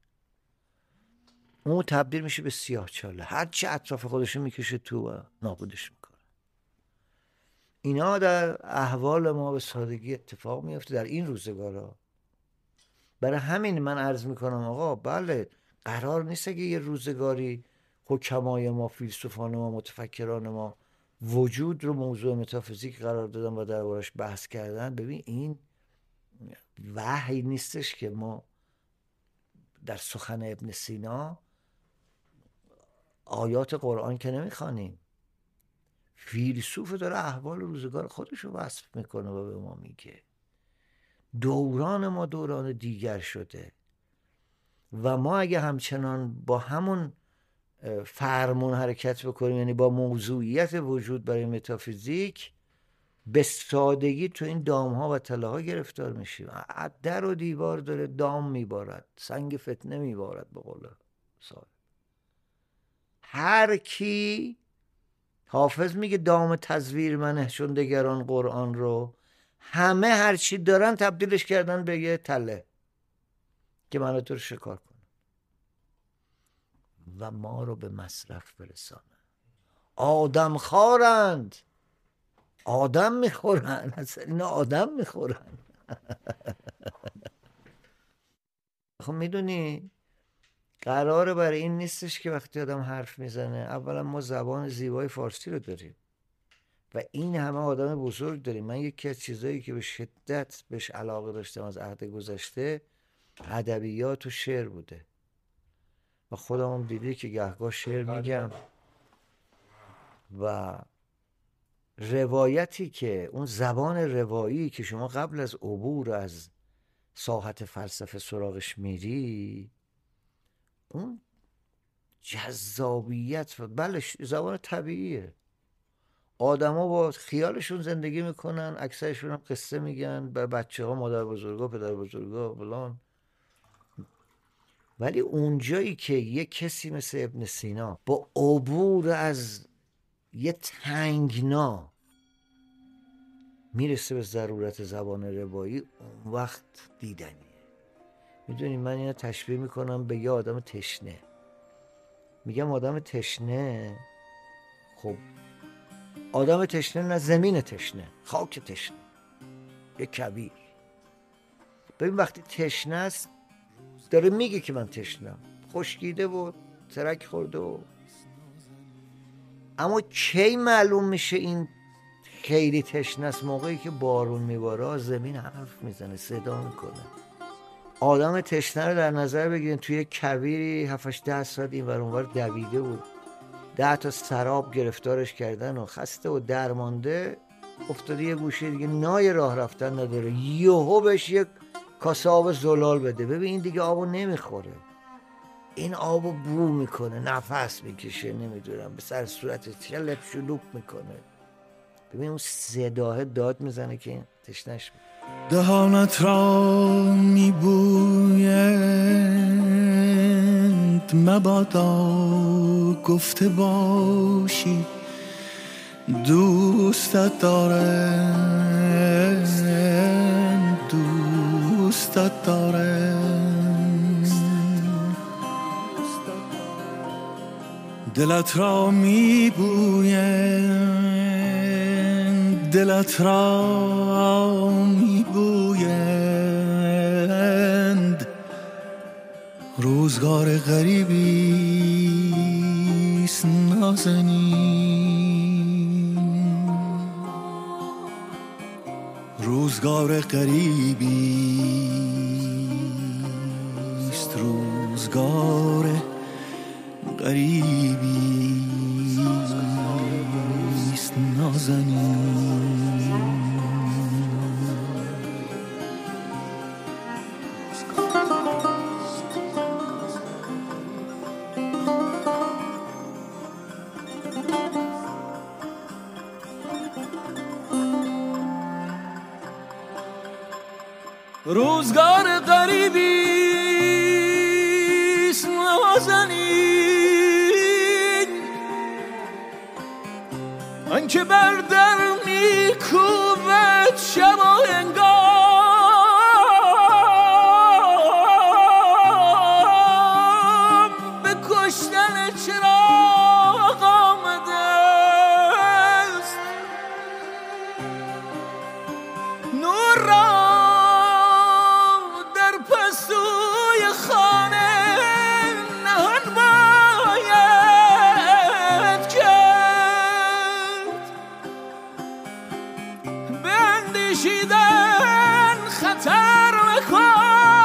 اون تبدیل میشه به سیاه‌چاله، هر چی اطراف خودشو میکشه تو و نابودش میکنه. اینا در احوال ما به سادگی اتفاق میفته در این روزگارا. برای همین من عرض میکنم آقا بله، قرار نیست که یه روزگاری حکمای ما، فیلسوفان ما، متفکران ما وجود رو موضوع متافیزیک قرار دادن و دربارش بحث کردن. ببین این وحی نیستش که ما در سخن ابن سینا آیات قرآن که نمیخوانیم، فیلسوف داره احوال روزگار خودش رو وصف میکنه و به ما میگه دوران ما دوران دیگر شده و ما اگه همچنان با همون فرمون حرکت بکنیم، یعنی با موضوعیت وجود برای متافیزیک، به سادگی تو این دامها و تله‌ها گرفتار میشیم. در و دیوار داره دام میبارد، سنگ فتنه میبارد به قول صاحب. هر کی، حافظ میگه دام تزویر منه چون دگران قرآن رو، همه هر چی دارن تبدیلش کردن به یه تله که منو تو رو شکار کنه و ما رو به مصرف برسانه. آدم خارند، آدم میخورن، اصلا اینا آدم میخورن. خب میدونی قراره برای این نیستش که وقتی آدم حرف میزنه، اولا ما زبان زیبای فارسی رو داریم و این همه آدم بزرگ داریم. من یکی از چیزایی که به شدت بهش علاقه داشتم از عهد گذشته ادبیات و شعر بوده و خودم هم دیدی که گهگاه شعر میگم و روایتی که اون زبان روایی که شما قبل از عبور از ساحت فلسفه سراغش میری، اون جذابیت و بله زبان طبیعیه. آدما با خیالشون زندگی میکنن، اکثرشون هم قصه میگن به بچه ها، مادر بزرگا، پدر بزرگا فلان. ولی اونجایی که یه کسی مثل ابن سینا با عبور از یه تنگنا میرسه به ضرورت زبان روایی، اون وقت دیدنیه. میدونی من اینو تشبیه میکنم به یه آدم تشنه. میگم آدم تشنه، خب آدم تشنه نه زمین تشنه، خاک تشنه، یه کبیر. ببین وقتی تشنه است داره میگه که من تشنم، خشکیده و ترک خورده و، اما کی معلوم میشه این خیلی تشنه است؟ موقعی که بارون میباره زمین حرف میزنه، صدا میکنه. آدم تشنه رو در نظر بگیرین توی کویری 7-10 ساعت این ور اونور دویده بود، 10 تا سراب گرفتارش کردن و خسته و درمانده افتاده یه گوشه دیگه، نای راه رفتن نداره، یهو بهش یک کاسه آب زلال بده. ببین این دیگه آبو نمیخوره، این آبو بو میکنه، نفس میکشه، نمیدونم به سر صورت شلپ شلوپ میکنه. ببین اون صداه داد میزنه که این تشنش میکنه. دهانت را میبویند مبادا گفته باشی دوستت دارند، دوستت دارند. دلت را میبویند، دلت را میبویند. روزگار غریبیست نازنین، روزگار غریبیست، روزگار غریبیست نازنین. روزگار غریبیست نازنین، آنکه بر در میکوبد شب و هنگام، به کشتن چراغ آمده است. نور را پستوی خانه نهان باید کرد، به اندیشیدن خطر مکن.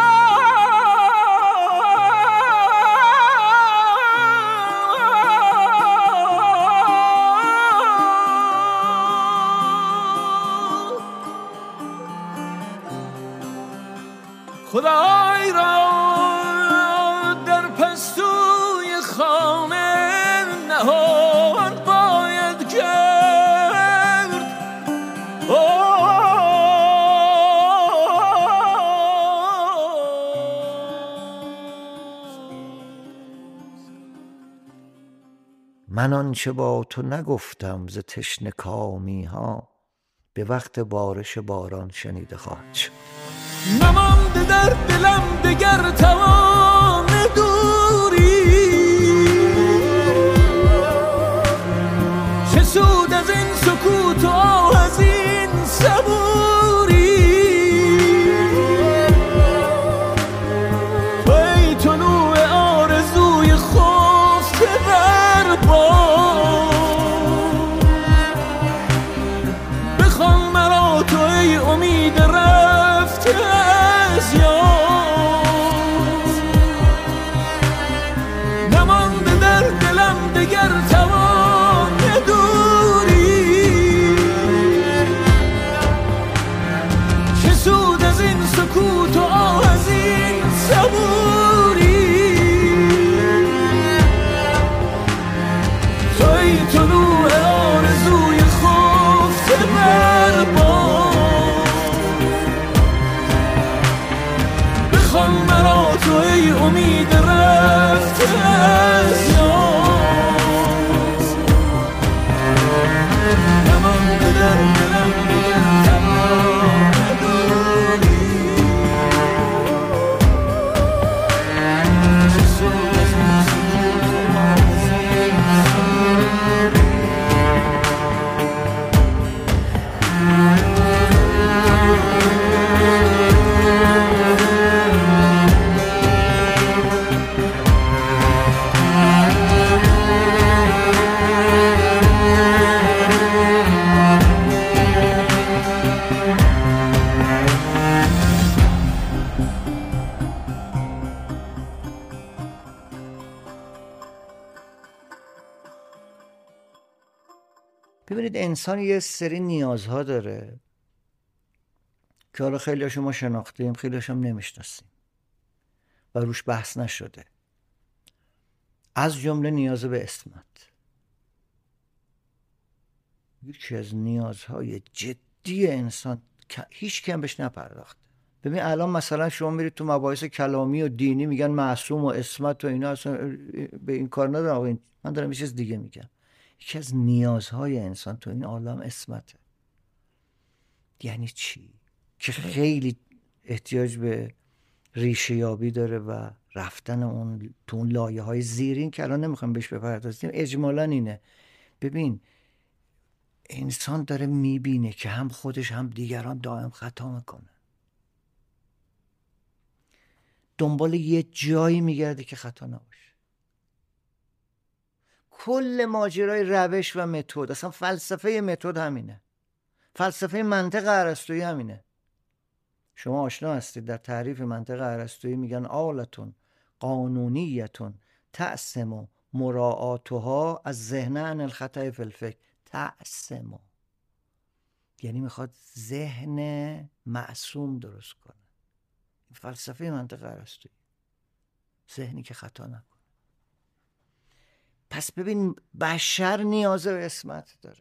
خدای را در پستوی خانه نهان باید کرد. من آنچه با تو نگفتم ز تشنه کامی ها، به وقت بارش باران شنیده خواهد شد. نمانده در دلم دگر توان دوری، چه سود از این سکوت و از این صبوری. تو ای طلوع آرزوی خفته بر بام، بخوان مرا تو ای امید رفته از یاد. نمانده در دلم دگر توان دوری، چه سود از این سکوت و از این صبوری. تو ای طلوع آرزوی خفته بر بام، بخوان مرا تو ای امید رفته از یاد. نمانده در دلم دیگر توان دوری، چه سود از این سکوت و از این صبوری. ببینید انسان یه سری نیازها داره که حالا خیلی هاشو ما شناختیم، خیلی هاشو هم نمیشناسیم و روش بحث نشده. از جمله نیاز به اسمت، یکی از نیازهای جدی انسان که هیچ کم بهش نپرداخته. ببین الان مثلا شما میرید تو مباحث کلامی و دینی میگن معصوم و اسمت و اینا، اصلا به این کار ندارم. من دارم یه چیز دیگه میگم. یکی از نیازهای انسان تو این عالم اسمته. یعنی چی؟ که خیلی احتیاج به ریشه یابی داره و رفتن اون تو اون لایه های زیرین که الان نمیخوام بهش بپردازیم. اجمالا اینه. ببین انسان داره میبینه که هم خودش هم دیگران دائم خطا میکنه، دنبال یه جایی میگرده که خطا نباشه. کل ماجرای روش و متد، اصلا فلسفه متد همینه، فلسفه منطق ارسطویی همینه. شما آشنا هستید در تعریف منطق ارسطویی میگن آلتون قانونیتون تقسم مراعاتها از ذهن عن الخطأ فی الفکر. تقسم یعنی میخواد ذهن معصوم درست کنه. فلسفه منطق ارسطویی، ذهنی که خطا نکنه. پس ببین بشر نیاز به اسمت داره.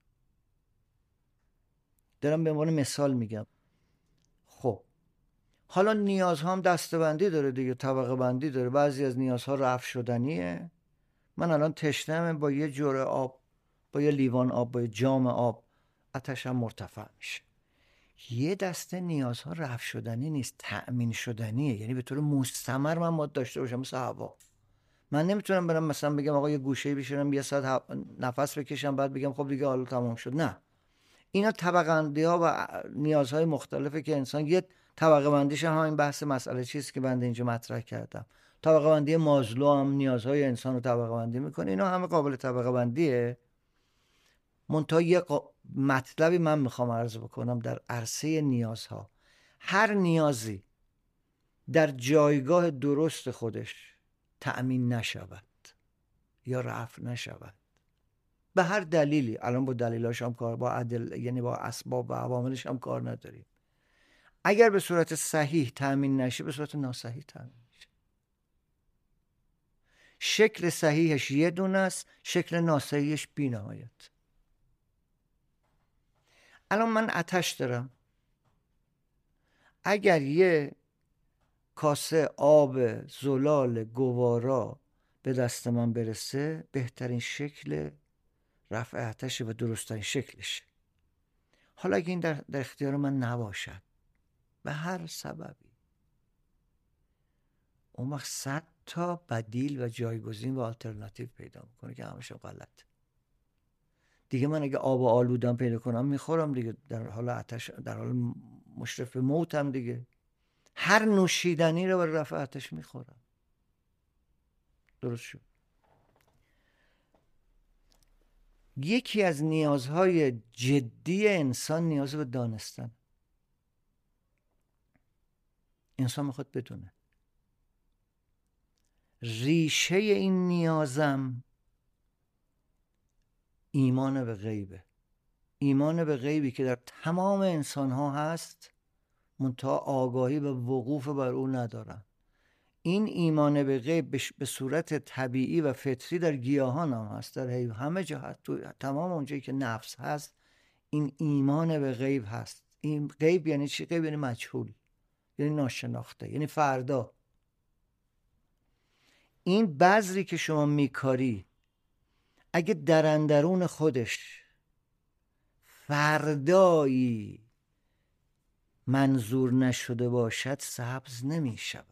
دارم به عنوان مثال میگم. خب حالا نیازها هم دسته‌بندی داره دیگه، طبقه بندی داره. بعضی از نیازها رفع شدنیه. من الان تشنمه، با یه جرعه آب، با یه لیوان آب، با یه جام آب آتشم مرتفع میشه. یه دسته نیازها رفع شدنی نیست، تأمین شدنیه. یعنی به طور مستمر من باید داشته باشم، مثل هوا. من نمیتونم برم مثلا بگم آقا یه گوشه بشینم یه ساعت نفس بکشم بعد بگم خب دیگه حالا تمام شد. نه، اینا طبقه بندی ها و نیازهای مختلفه که انسان یه طبقه بندیش هم این بحث مسئله چیست که بنده اینجا مطرح کردم. طبقه بندی مازلو هم نیازهای انسان رو طبقه بندی میکنه. اینا همه قابل طبقه بندیه. منتها یه مطلبی من میخوام عرض بکنم در عرصه نیازها. هر نیازی در جایگاه درست خودش تأمین نشود یا رفع نشود به هر دلیلی، الان با دلیلاش هم کار، با یعنی با اسباب و عواملش هم کار نداریم. اگر به صورت صحیح تأمین نشه، به صورت ناصحیح تأمین میشه. شکل صحیحش یه دونه است، شکل ناصحیحش بی‌نهایت. الان من آتش دارم. اگر یه کاسه آب زلال گوارا به دست من برسه، بهترین شکل رفع آتش و درستترین شکلش. حالا اگه این در اختیار من نباشد به هر سببی، اون وقت 100 تا بدیل و جایگزین و آلترناتیو پیدا میکنه که همشون غلط. دیگه من اگه آب آلودم پیدا کنم میخورم دیگه، در حال آتش، در حال مشرف موتم دیگه. هر نوشیدنی رو برای رفع آتش میخورم. درست شد. یکی از نیازهای جدی انسان نیاز به دانستن. انسان میخواد بدونه. ریشه این نیازم ایمان به غیبه. ایمان به غیبی که در تمام انسان ها هست، منتها آگاهی و وقوف بر او ندارن. این ایمان به غیب به صورت طبیعی و فطری در گیاهان هم هست، در همه جا هست. تو تمام اونجایی که نفس هست این ایمان به غیب هست. این غیب یعنی چی؟ غیب یعنی مجهول، یعنی ناشناخته، یعنی فردا. این بذری که شما میکاری اگه در اندرون خودش فردایی منظور نشده باشد، سبز نمی شود.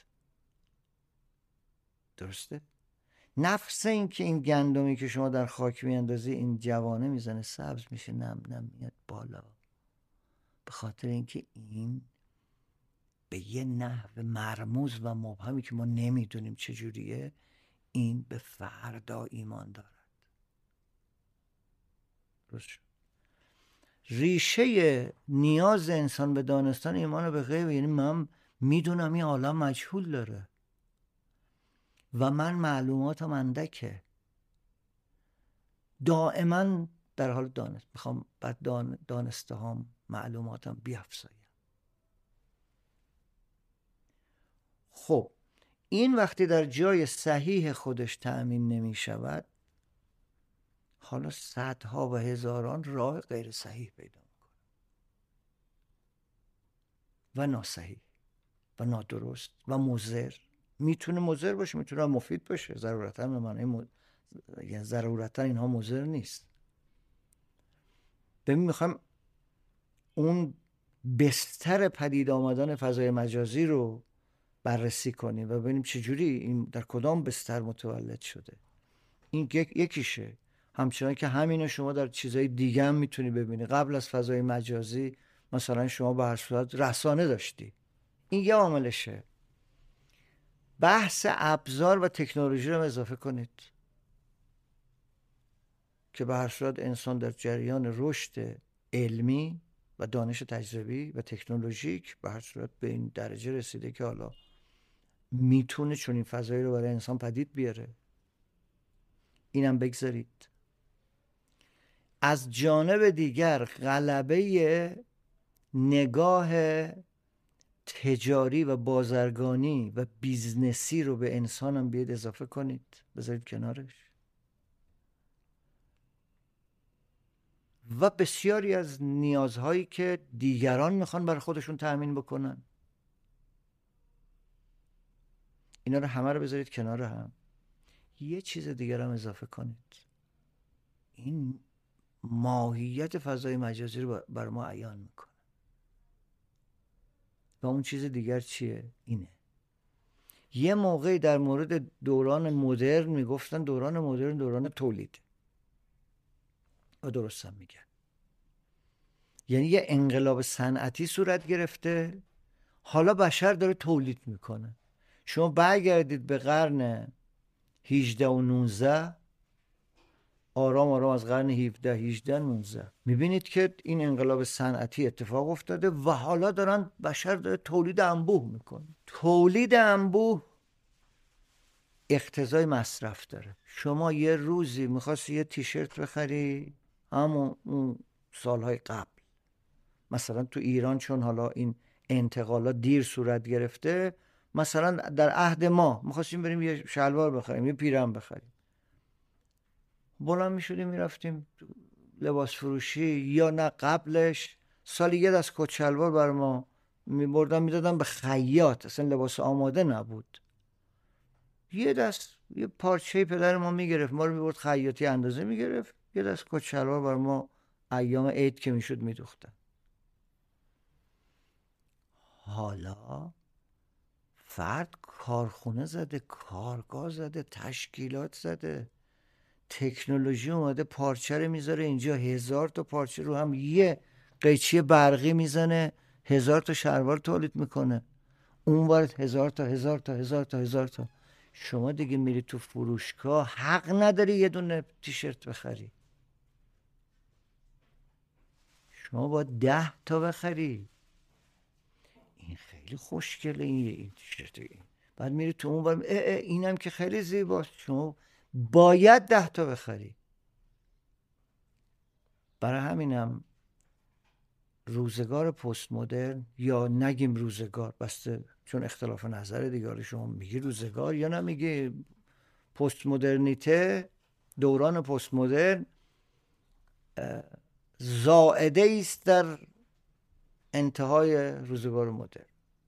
درسته؟ نفس این که این گندمی که شما در خاک میاندازی این جوانه میزنه، سبز میشه، نم نم میاد بالا. به خاطر اینکه این به یه نحو مرموز و مبهمی که ما نمیدونیم چجوریه، این به فردا ایمان دارد. درست شد. ریشه نیاز انسان به دانستن ایمان به غیب، یعنی من میدونم این عالم مجهول داره و من معلوماتم اندکه، دائما در حال میخوام بعد دانسته هم معلوماتم بیافزایم. خب این وقتی در جای صحیح خودش تأمین نمی شود، حالا صدها و هزاران راه غیر صحیح پیدا میکنه و ناصحیح و نادرست و مضر. میتونه مضر باشه، میتونه مفید باشه، ضرورتا به معنی یعنی ضرورتا اینها مضر نیست. ببین میخوایم اون بستر پدید آمدن فضای مجازی رو بررسی کنیم و ببینیم چجوری این در کدام بستر متولد شده. این یکیشه. همچنان که همینو شما در چیزهای دیگه هم میتونی ببینی. قبل از فضای مجازی مثلا شما به هر صورت رسانه داشتی، این یه عاملشه. بحث ابزار و تکنولوژی رو اضافه کنید که به هر صورت انسان در جریان رشد علمی و دانش تجربی و تکنولوژیک به هر صورت به این درجه رسیده که حالا میتونه چون این فضایی رو برای انسان پدید بیاره. اینم بگذارید. از جانب دیگر غلبه نگاه تجاری و بازرگانی و بیزنسی رو به انسان هم بیاید اضافه کنید، بذارید کنارش. و بسیاری از نیازهایی که دیگران میخوان برای خودشون تأمین بکنن، اینا رو همه رو بذارید کنار هم. یه چیز دیگر هم اضافه کنید. این ماهیت فضای مجازی رو بر ما عیان میکنه. و اون چیز دیگر چیه؟ اینه. یه موقعی در مورد دوران مدرن میگفتن دوران مدرن دوران تولید، و درست هم میگن. یعنی یه انقلاب صنعتی صورت گرفته، حالا بشر داره تولید میکنه. شما برگردید به قرن 18 و 19، آرام آرام از قرن 17 18 19 میبینید که این انقلاب صنعتی اتفاق افتاده و حالا بشر داره تولید انبوه میکنه. تولید انبوه اقتضای مصرف داره. شما یه روزی میخواستی یه تیشرت بخری، همون اون سالهای قبل مثلا تو ایران چون حالا این انتقالات دیر صورت گرفته، مثلا در عهد ما میخواستیم بریم یه شلوار بخریم، یه پیرهن بخریم، بلند میشدیم میرفتیم لباس فروشی، یا نه قبلش سالی یه دست کت شلوار بر ما میبردن میدادن به خیاط، اصلا لباس آماده نبود. یه دست یه پارچه پدر ما میگرفت، ما رو میبرد خیاطی اندازه میگرفت، یه دست کت شلوار بر ما ایام عید که میشد میدوختن. حالا فرد کارخونه زده، کارگاه زده، تشکیلات زده، تکنولوژی اومده پارچه رو میذاره اینجا، 1000 تا پارچه رو هم یه قیچی برقی میزنه، 1000 تا شلوار تولید میکنه. اون وارد 1000 تا 1000 تا 1000 تا 1000 تا. شما دیگه میری تو فروشگاه حق نداری یه دونه تیشرت بخری، شما باید 10 تا بخری. این خیلی خوشگله این تیشرت، این بعد میری تو اون ور، اینم که خیلی زیباست، شما باید 10 تا بخری. برای همینم روزگار پست مدرن، یا نگیم روزگار، بسته چون اختلاف نظر دیگه، شما میگی روزگار یا نمیگی، پست مدرنیته، دوران پست مدرن زائده است در انتهای روزگار مدرن.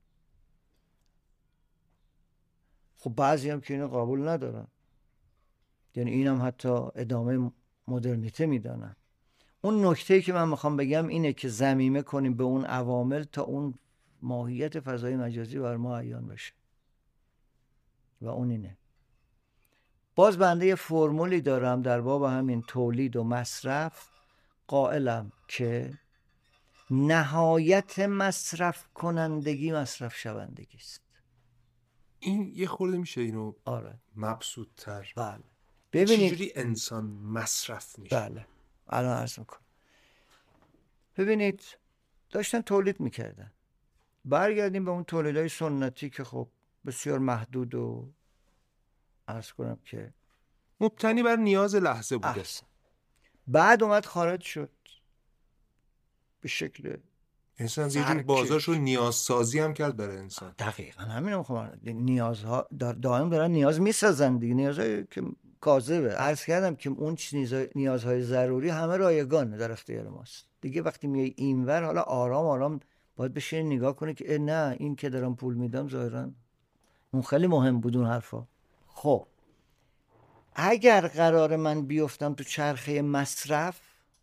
خب بعضی هم که اینو قبول ندارن، یعنی اینم حتی ادامه مدرنیته میدانن. اون نکته‌ای که من میخوام بگم اینه که ضمیمه کنیم به اون عوامل تا اون ماهیت فضای مجازی بر ما عیان بشه. و اون اینه. باز بنده یه فرمولی دارم در باب همین تولید و مصرف، قائلم که نهایت مصرف کنندگی مصرف شوندگی است. این یه خورده میشه اینو آره مبسوط‌تر؟ بله. ببینید چجوری انسان مصرف میشه؟ بله الان عرض میکنم. ببینید داشتن تولید میکردن، برگردیم به اون تولیدهای سنتی که خب بسیار محدود و عرض کنم که مبتنی بر نیاز لحظه بوده. احسن. بعد اومد خارج شد به شکل انسان از یه جور بازارش رو نیاز سازی هم کرد برای انسان. دقیقا همین میخوام، نیازها دائم دارن نیاز میسازن دیگه، نیازهایی که کاذبه. عرض کردم که اون نیازهای ضروری همه رایگانه، در اختیار ماست دیگه. وقتی میای اینور، حالا آرام آرام باید بشین نگاه کنی که نه، این که دارم پول میدم ظاهرا اون خیلی مهم بود اون حرفا. خب اگر قرار من بیفتم تو چرخه مصرف،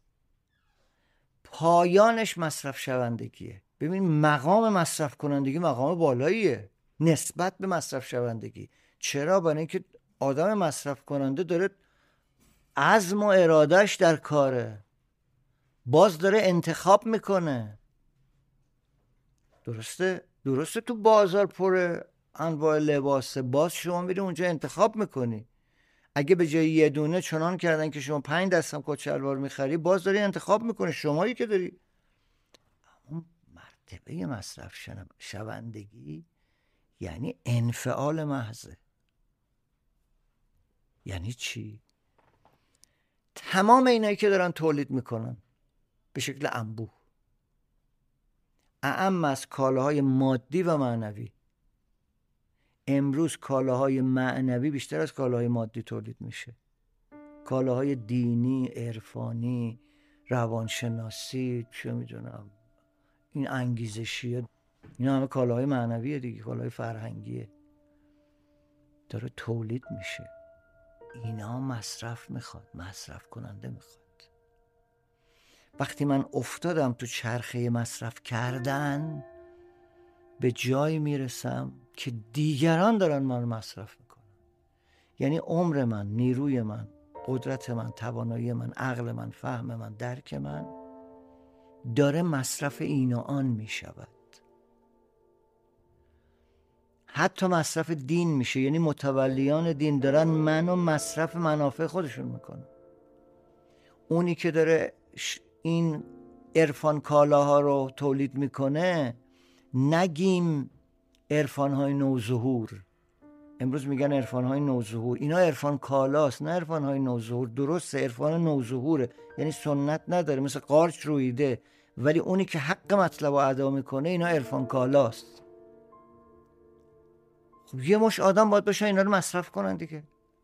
پایانش مصرف شوندگیه. ببین مقام مصرف کنندگی مقام بالاییه نسبت به مصرف شوندگی. چرا؟ برای اینکه آدم مصرف کننده داره عزم و ارادهش در کاره، باز داره انتخاب میکنه. درسته تو بازار پر انواع لباسه، باز شما میری اونجا انتخاب میکنی. اگه به جای یه دونه چنان کردن که شما 5 دستم کت شلوار میخری، باز داری انتخاب میکنی، شمایی که داری. اون مرتبه مصرف شوندگی یعنی انفعال محضه. یعنی چی؟ تمام اینایی که دارن تولید میکنن به شکل انبوه، اعم از کالاهای مادی و معنوی. امروز کالاهای معنوی بیشتر از کالاهای مادی تولید میشه. کالاهای دینی، عرفانی، روانشناسی، چه میدونم، این انگیزشیه، اینا همه کالاهای معنویه دیگه، کالاهای فرهنگیه، داره تولید میشه. اینا مصرف میخواد، مصرف کننده میخواد. وقتی من افتادم تو چرخه مصرف کردن، به جایی میرسم که دیگران دارن من مصرف میکنن. یعنی عمر من، نیروی من، قدرت من، توانایی من، عقل من، فهم من، درک من داره مصرف این و آن میشود. حتی مصرف دین میشه، یعنی متولیان دین دارن منو مصرف منافع خودشون میکنن. اونی که داره این عرفان کالاها رو تولید میکنه، نگیم عرفان‌های نوظهور. امروز میگن عرفان‌های نوظهور، اینا عرفان کالاست نه عرفان‌های نوظهور. درسته عرفان نوظهوره، یعنی سنت نداره، مثل قارچ رویده، ولی اونی که حق مطلب رو ادا میکنه اینا عرفان کالاست. خب یه مش آدم باید باشن اینا رو مصرف کنن دیگه.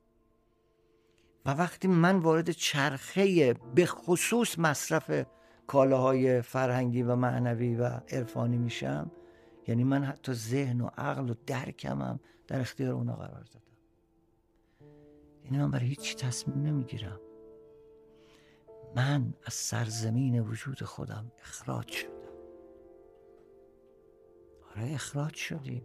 و وقتی من وارد چرخه به خصوص مصرف کالاهای فرهنگی و معنوی و عرفانی میشم، یعنی من حتی ذهن و عقل و درکم هم در اختیار اونا قرار دادم. یعنی من برای هیچ تصمیم نمیگیرم. من از سرزمین وجود خودم اخراج شدم. آره اخراج شدیم.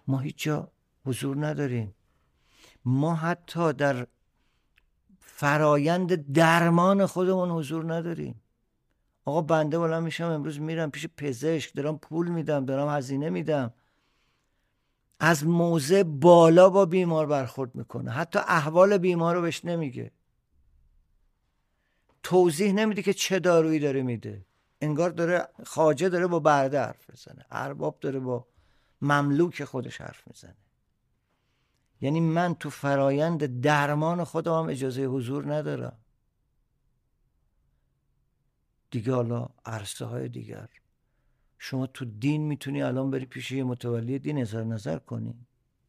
ما هیچ جا حضور نداریم. ما حتی در فرایند درمان خودمون حضور نداریم. آقا بنده بلند میشم امروز میرم پیش پزشک، دارم پول میدم، دارم هزینه میدم، از موضع بالا با بیمار برخورد میکنه، حتی احوال بیمار رو بهش نمیگه، توضیح نمیده که چه دارویی داره میده. انگار داره خواجه داره با برده حرف میزنه، ارباب داره با مملوک خودش حرف میزنه. یعنی من تو فرایند درمان خودم هم اجازه حضور ندارم. دیگه حالا عرصه های دیگر، شما تو دین میتونی الان بری پیش یه متولی دین اظهار نظر کنی،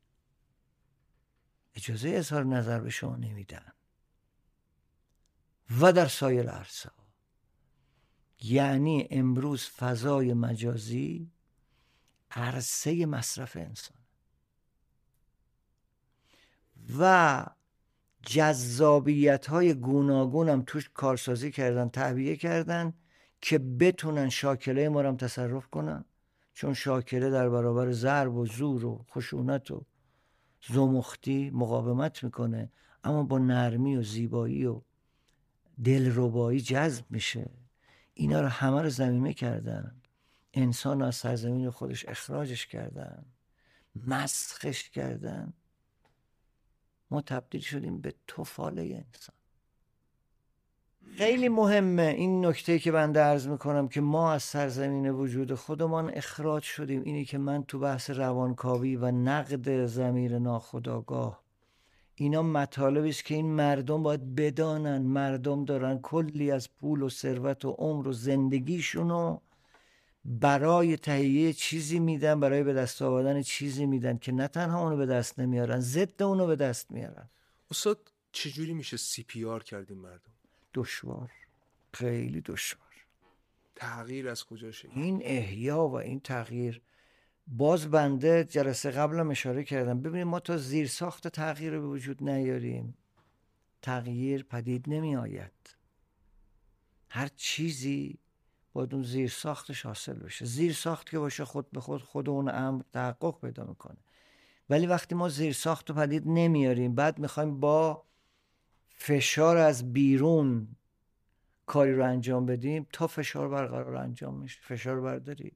اجازه اظهار نظر به شما نمیدن. و در سایر عرصه ها. یعنی امروز فضای مجازی عرصه مصرف انسان و جذابیت های گوناگون هم توش کارسازی کردن، تعبیه کردن که بتونن شاکله ما رو هم تصرف کنن، چون شاکله در برابر ضرب و زور و خشونت و زمختی مقاومت میکنه، اما با نرمی و زیبایی و دلربایی جذب میشه. اینا رو همه رو ضمیمه کردن، انسان رو از سرزمین خودش اخراجش کردن، مسخش کردن، ما تبدیل شدیم به طفاله انسان. خیلی مهمه این نکته که بنده عرض میکنم که ما از سرزمین وجود خودمان اخراج شدیم. اینی که من تو بحث روانکاوی و نقد ضمیر ناخودآگاه، اینا مطالبی است که این مردم باید بدانن. مردم دارن کلی از پول و ثروت و عمر و زندگیشونو برای تهیه چیزی میدن، برای به دست آوردن چیزی میدن که نه تنها اونو به دست نمیارن، ضد اونو به دست میارن. استاد چجوری میشه CPR کردیم مردم؟ دشوار، خیلی دشوار. تغییر از کجا شد؟ این احیا و این تغییر، باز بنده جلسه قبلم اشاره کردم، ببینید ما تا زیر ساخت تغییر رو به وجود نیاریم تغییر پدید نمی آید. هر چیزی باید اون زیر ساختش حاصل بشه. زیر ساخت که باشه خود به خود اون امر تحقق پیدا میکنه. ولی وقتی ما زیر ساخت رو پدید نمیاریم، بعد میخوایم با فشار از بیرون کاری رو انجام بدیم، تا فشار برقرار انجام میشه. فشار برداری.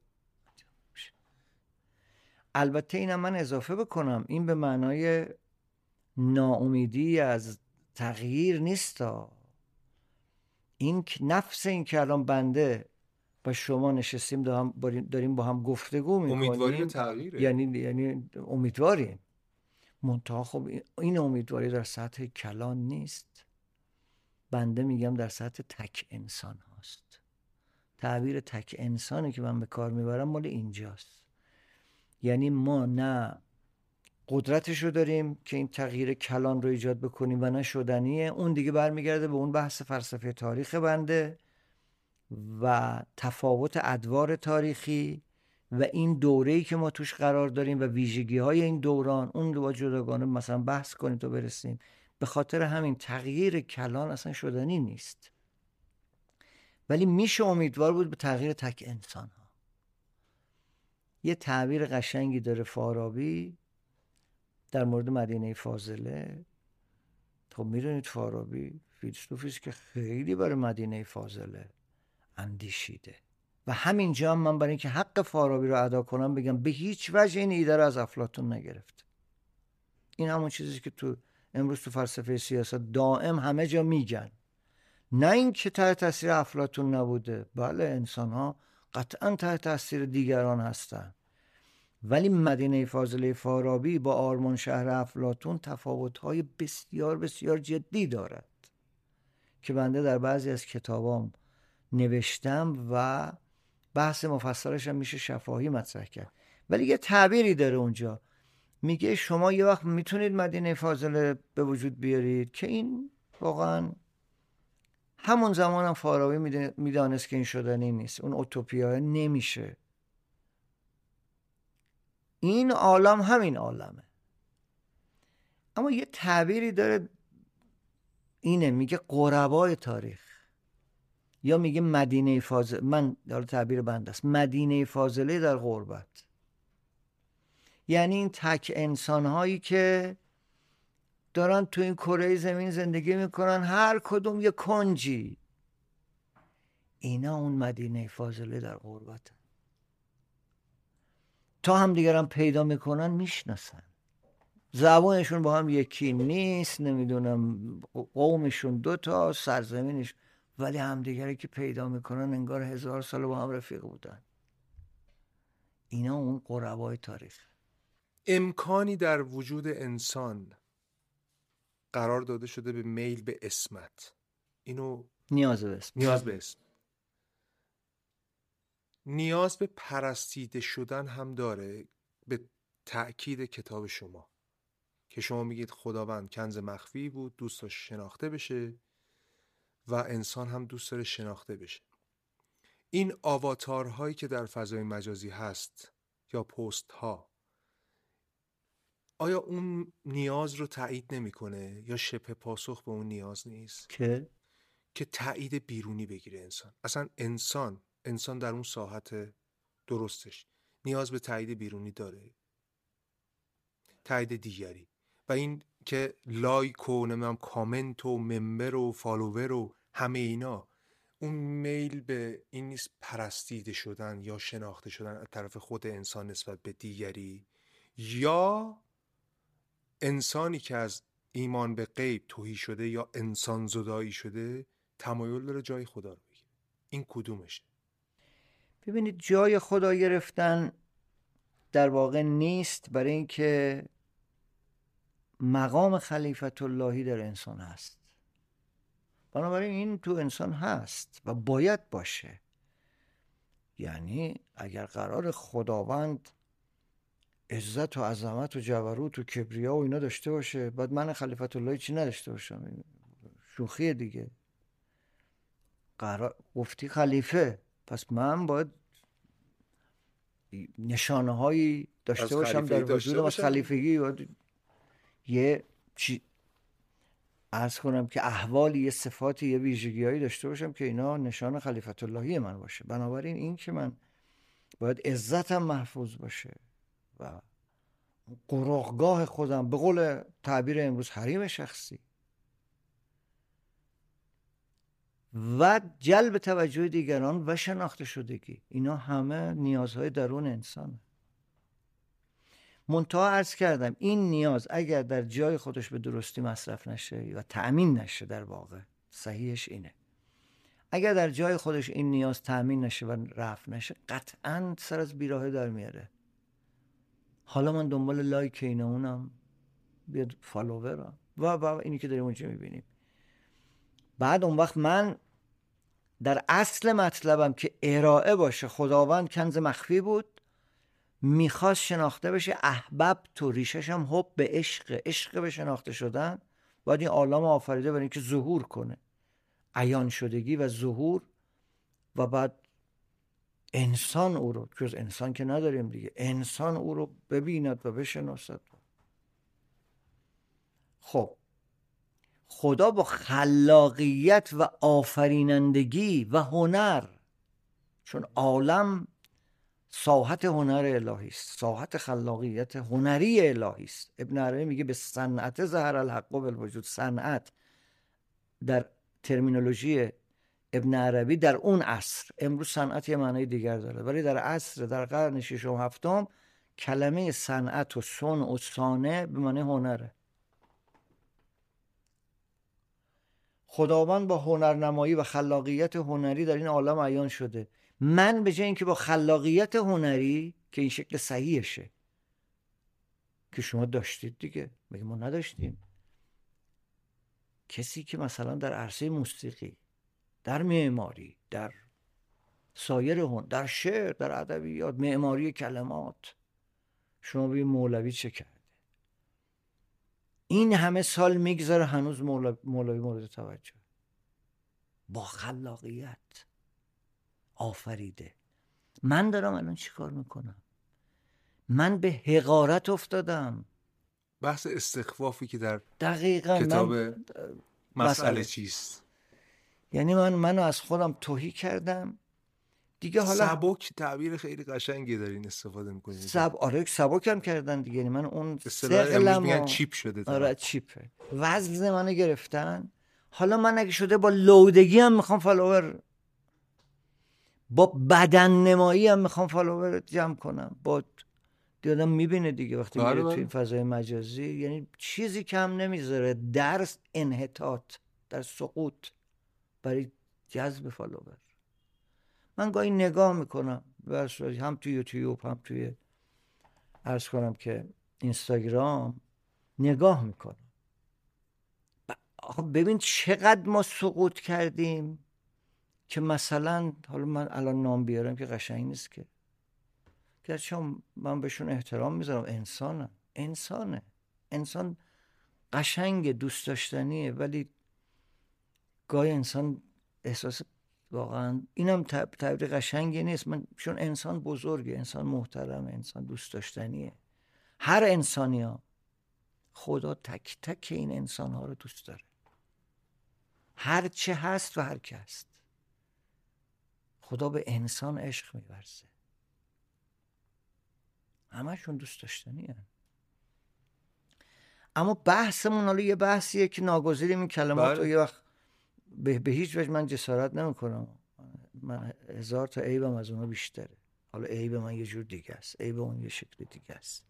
البته اینم من اضافه بکنم، این به معنای ناامیدی از تغییر نیستا. این نفس این که الان بنده با شما نشستیم داریم با هم گفتگو میکنیم، امیدواری تغییره. یعنی امیدواریم. منتها خب این امیدواری در سطح کلان نیست. بنده میگم در سطح تک انسان هاست. تعبیر تک انسانی که من به کار میبرم مال اینجاست. یعنی ما نه قدرتش رو داریم که این تغییر کلان رو ایجاد بکنیم و نه شدنیه. اون دیگه برمیگرده به اون بحث فلسفه تاریخ بنده و تفاوت ادوار تاریخی و این دوره‌ای که ما توش قرار داریم و ویژگی‌های این دوران. اون رو جداگانه مثلا بحث کنیم تا برسیم. به خاطر همین تغییر کلان اصلا شدنی نیست، ولی میشه امیدوار بود به تغییر تک انسان ها. یه تعبیر قشنگی داره فارابی در مورد مدینه فاضله. خب میدونید فارابی فیلسوفی است که خیلی برای مدینه فاضله اندیشیده و همینجا هم من برای اینکه حق فارابی رو ادا کنم بگم به هیچ وجه این ایده رو از افلاطون نگرفت. این همون چیزی که تو امروز تو فلسفه سیاست دائم همه جا میگن، نه این که تحت تاثیر افلاطون نبوده. بله انسان ها قطعا تحت تاثیر دیگران هستن، ولی مدینه فاضله فارابی با آرمان شهر افلاطون تفاوت‌های بسیار بسیار جدی دارد که بنده در بعضی از کتابام نوشتم و بحث مفصلش هم میشه شفاهی مطرح کرد. ولی یه تعبیری داره اونجا، میگه شما یه وقت میتونید مدینه فاضله به وجود بیارید که این واقعا همون زمان هم فارابی میدانست که این شدنی نیست، اون اوتوپیا نمیشه. این عالم همین عالمه. اما یه تعبیری داره اینه، میگه قربای تاریخ، یا میگه مدینه فاضله، من داره تعبیر بنده است، مدینه فاضله در غربت. یعنی این تک انسان هایی که دارن تو این کره زمین زندگی میکنن، هر کدوم یه کنجی، اینا اون مدینه فاضله در غربت، تا هم دیگرم پیدا میکنن، میشناسن، زبانشون با هم یکی نیست، نمیدونم قومشون دوتا، سرزمینش، ولی همدیگری که پیدا میکنن انگار 1000 سال با هم رفیق بودن. اینا اون غربای تاریخ. امکانی در وجود انسان قرار داده شده به میل به اسمت، اینو نیاز به اسم، نیاز به پرستیده شدن هم داره، به تأکید کتاب شما که شما میگید خداوند کنز مخفی بود، دوست داشت شناخته بشه و انسان هم دوست داره شناخته بشه. این آواتارهایی که در فضای مجازی هست یا پست ها، آیا اون نیاز رو تایید نمیکنه یا شبه پاسخ به اون نیاز نیست که تایید بیرونی بگیره انسان؟ اصلا انسان در اون ساحت درستش نیاز به تایید بیرونی داره، تایید دیگری، و این که لایک و نمیدونم کامنت و ممبر و فالوور و همه اینا، اون میل به این نیست پرستیده شدن یا شناخته شدن از طرف خود انسان نسبت به دیگری، یا انسانی که از ایمان به غیب تهی شده یا انسان زدایی شده تمایل داره جای خدا رو بگیره. این کدومشه؟ ببینید، جای خدا گرفتن در واقع نیست، برای اینکه مقام خلیفت اللهی در انسان هست، بنابراین این تو انسان هست و باید باشه. یعنی اگر قرار خداوند عزت و عظمت و جبروت و کبریا و اینا داشته باشه، بعد من خلیفت اللهی چی نداشته باشم؟ شوخیه دیگه. قرار گفتی خلیفه، پس من باید نشانه هایی داشته باشم در وجودم از خلیفگی، باید یه عرض کنم که احوالی، یه صفاتی، یه ویژگی هایی داشته باشم که اینا نشان خلیفت اللهی من باشه. بنابراین این که من باید عزتم محفوظ باشه و قرارگاه خودم، به قول تعبیر امروز حریم شخصی، و جلب توجه دیگران و شناخته شدگی، اینا همه نیازهای درون انسانه. منتها عرض کردم این نیاز اگر در جای خودش به درستی مصرف نشه و تأمین نشه، در واقع صحیحش اینه، اگر در جای خودش این نیاز تأمین نشه و رفع نشه، قطعاً سر از بیراهه در میاره. حالا من دنبال لایک اینه، اونم بیاد فالوورم و اینی که داریم اونجا میبینیم. بعد اون وقت من در اصل مطلبم که ارائه باشه، خداوند کنز مخفی بود، میخواست شناخته بشه، احباب تو ریشش هم حب به عشق به شناخته شدن، باید این عالم آفریده برای اینکه ظهور کنه، عیان شدگی و ظهور، و بعد انسان او رو، جز انسان که نداریم دیگه، انسان او رو ببیند و بشناسد. خب خدا با خلاقیت و آفرینندگی و هنر، چون عالم ساحت هنر الهی است، ساحت خلاقیت هنری الهی است. ابن عربی میگه به صنعت ظهر الحق بالوجود. صنعت در ترمینولوژی ابن عربی در اون عصر، امروز صنعت یه معنی دیگر داره، ولی در عصر، در قرن 6 و 7 کلمه صنعت و صنع و صانع به معنی هنره. خداوند با هنرنمایی و خلاقیت هنری در این عالم عیان شده. من به جای اینکه با خلاقیت هنری که این شکل صحیحشه که شما داشتید دیگه، مگه ما نداشتیم؟ کسی که مثلا در عرصه موسیقی، در معماری، در سایر هنر، در شعر، در ادبیات، معماری کلمات، شما ببین مولوی چه کرده. این همه سال میگذره هنوز مولوی مورد توجه، با خلاقیت آفریده. من دارم الان چی کار میکنم؟ من به حقارت افتادم. بحث استخفافی که در دقیقاً کتاب مسئله چیست، یعنی منو از خودم تهی کردم دیگه حالا سبک تعبیر خیلی قشنگی دارین استفاده میکنید. آره سبک هم کردن دیگه. یعنی من اون اصطلاح امروز میگن ثقلم چیپ شده. آره چیپه، وزن منو گرفتن. حالا من اگه شده با لودگی هم میخوام فالوور، با بدن نمایی هم میخوام فالوور جمع کنم، با دیادم میبینه دیگه وقتی میره تو این فضای مجازی، یعنی چیزی کم نمیذاره در انحطاط، در سقوط برای جذب فالوور. من گاهی نگاه میکنم هم توی یوتیوب هم توی عرض کنم که اینستاگرام نگاه میکنم، ببین چقدر ما سقوط کردیم که مثلا حالا من الان نام بیارم که قشنگ نیست که گرچه من بهشون احترام میذارم، انسان قشنگ دوست داشتنیه، ولی گاهی انسان احساس واقعا اینم تعبیر قشنگی نیست، من چون انسان بزرگه، انسان محترمه، انسان دوست داشتنیه، هر انسانی ها، خدا تک تک این انسان ها رو دوست داره، هر چه هست و هر که هست. خدا به انسان عشق می‌ورزه، همشون دوست داشتنیه. اما بحثمون حالا یه بحثیه که ناگزیریم این کلمات رو یه وقت به هیچ وجه من جسارت نمی‌کنم، من 1000 تا عیبم از اونها بیشتره. حالا عیب من یه جور دیگه است، عیب اون یه شکل دیگه است.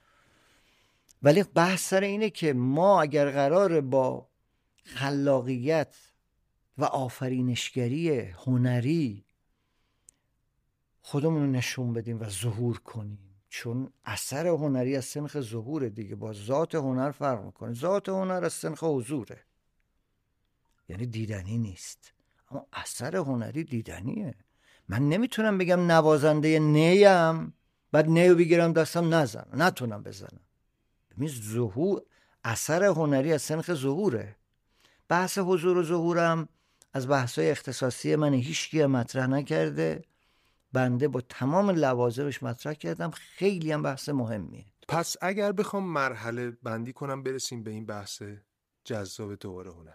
ولی بحث سر اینه که ما اگر قراره با خلاقیت و آفرینشگری هنری خودمون رو نشون بدیم و ظهور کنیم، چون اثر هنری از سنخ ظهور دیگه، با ذات هنر فرق میکنه. ذات هنر از سنخ حضوره، یعنی دیدنی نیست، اما اثر هنری دیدنیه. من نمیتونم بگم نوازنده نیم بعد نیو بگیرم دستم نتونم بزنم. ببین ظهور، اثر هنری از سنخ ظهوره. بحث حضور و ظهورم از بحث‌های اختصاصی من هیچکی مطرح نکرده، بنده با تمام لوازمش مطرح کردم، خیلی هم بحث مهمیه. پس اگر بخوام مرحله بندی کنم برسیم به این بحث جذاب دوباره هنر،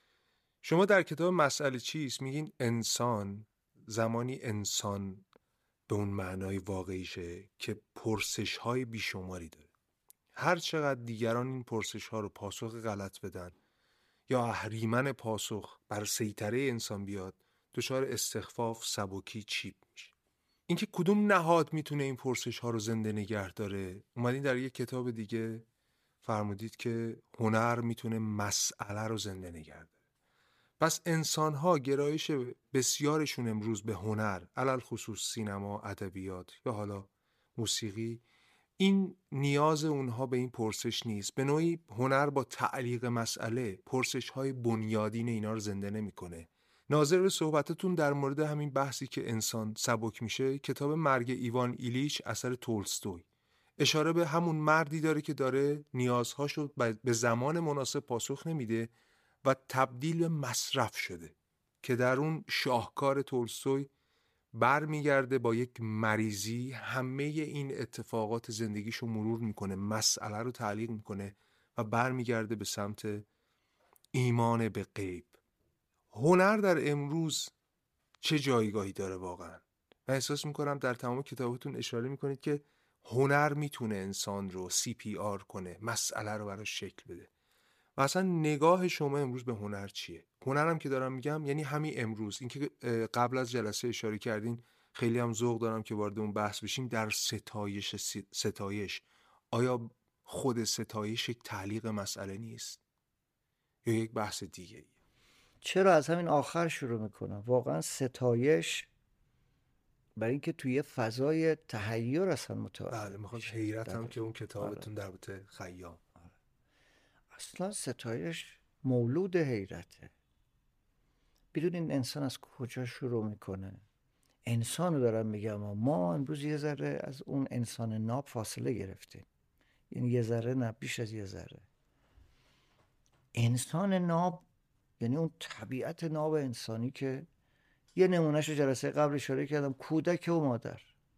شما در کتاب مسئله چیست میگین انسان زمانی انسان به اون معنای واقعیشه که پرسش های بیشماری داره. هر چقدر دیگران این پرسش ها رو پاسخ غلط بدن یا اهریمن پاسخ بر سیطره انسان بیاد، دچار استخفاف، سبکی، چیپ میشه. اینکه کدوم نهاد میتونه این پرسش ها رو زنده نگه داره، اومدین در یک کتاب دیگه فرمودید که هنر میتونه مسئله رو زنده نگه داره. پس انسان ها گرایش بسیارشون امروز به هنر، علل خصوص سینما، ادبیات یا حالا موسیقی، این نیاز اونها به این پرسش نیست. به نوعی هنر با تعلیق مسئله پرسش های بنیادین اینا رو زنده نمیکنه. ناظر به صحبتتون در مورد همین بحثی که انسان سبک میشه، کتاب مرگ ایوان ایلیچ اثر تولستوی اشاره به همون مردی داره که داره نیازهاشو به زمان مناسب پاسخ نمیده و تبدیل به مصرف شده، که در اون شاهکار تولستوی برمیگرده با یک مریضی همه این اتفاقات زندگیشو مرور میکنه، مسئله رو تعلیق میکنه و برمیگرده به سمت ایمان به غیب. هنر در امروز چه جایگاهی داره واقعا؟ من احساس میکنم در تمام کتابتون اشاره میکنید که هنر میتونه انسان رو CPR کنه، مسئله رو براش شکل بده. و اصلا نگاه شما امروز به هنر چیه؟ هنرم که دارم میگم یعنی همین امروز. اینکه قبل از جلسه اشاره کردین خیلی هم ذوق دارم که وارد اون بحث بشیم در ستایش. آیا خود ستایش یک تعلیق مسئله نیست یا یک بحث دیگه؟ چرا از همین آخر شروع میکنم؟ واقعا ستایش برای اینکه توی فضای تحیر اصلا متولد. بله، میخوام حیرتم که اون کتابتون در بوده خیام. اصلا ستایش مولود حیرته. بدونین انسان از کجا شروع میکنه؟ انسان رو دارم میگم، ما امروز یه ذره از اون انسان ناب فاصله گرفتیم، یعنی یه ذره نه، بیش از یه ذره. انسان ناب یعنی اون طبیعت ناب انسانی که یه نمونهش جلسه قبل اشاره کردم، کودک و مادر.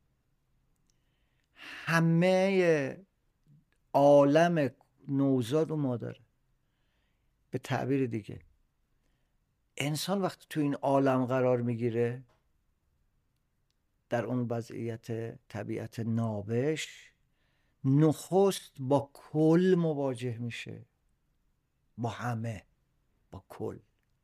همه عالم نوزاد و مادر. به تعبیر دیگه انسان وقتی تو این عالم قرار میگیره در اون وضعیت طبیعت نابش نخست با کل مواجه میشه، با همه، با کل.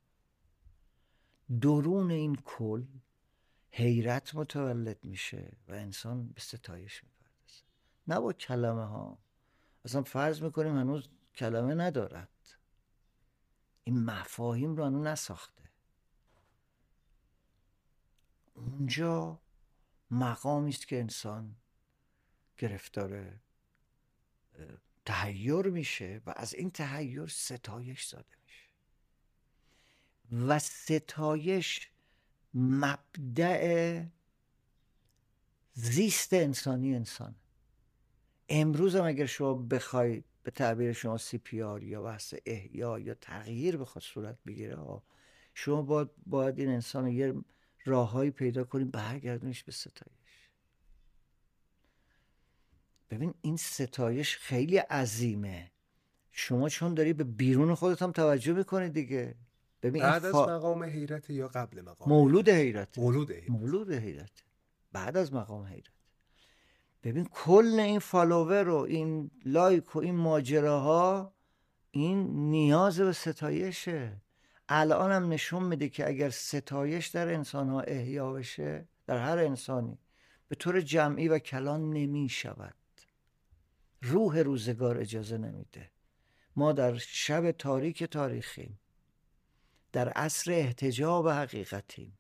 درون این کل حیرت متولد میشه و انسان به ستایش میپردازه، نه با کلمه ها. اصلا فرض میکنیم هنوز کلمه ندارد، این مفاهیم رو هنوز نساخته. اونجا مقامی است که انسان گرفتار تحیر میشه و از این تحیر ستایش زاده میشه و ستایش مبدأ زیست انسانی انسان. امروز هم اگر شما بخوای به تعبیر شما CPR یا بحث احیا یا تغییر بخواد صورت بگیره، شما باید این انسان رو یه راههایی پیدا کنیم برگردونیش به ستایش. ببین این ستایش خیلی عظیمه. شما چون داری به بیرون خودت هم توجه میکنی دیگه. ببین بعد از مقام حیرت یا قبل مقام مولود حیرت؟ مولود حیرت بعد از مقام حیرت. ببین کل این فالوور و این لایک و این ماجراها این نیاز به ستایشه. الان هم نشون میده که اگر ستایش در انسان ها احیا بشه، در هر انسانی به طور جمعی و کلان نمی شود. روح روزگار اجازه نمیده. ما در شب تاریک تاریخیم، در عصر احتجاب حقیقتیم،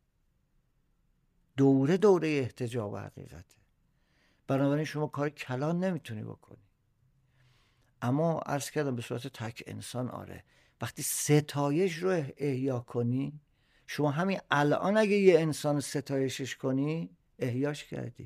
دوره احتجاب حقیقته. بنابراین شما کار کلان نمیتونی بکنی. اما عرض کردم به صورت تک انسان آره، وقتی ستایش رو احیا کنی، شما همین الان اگه یه انسان ستایشش کنی احیاش کردی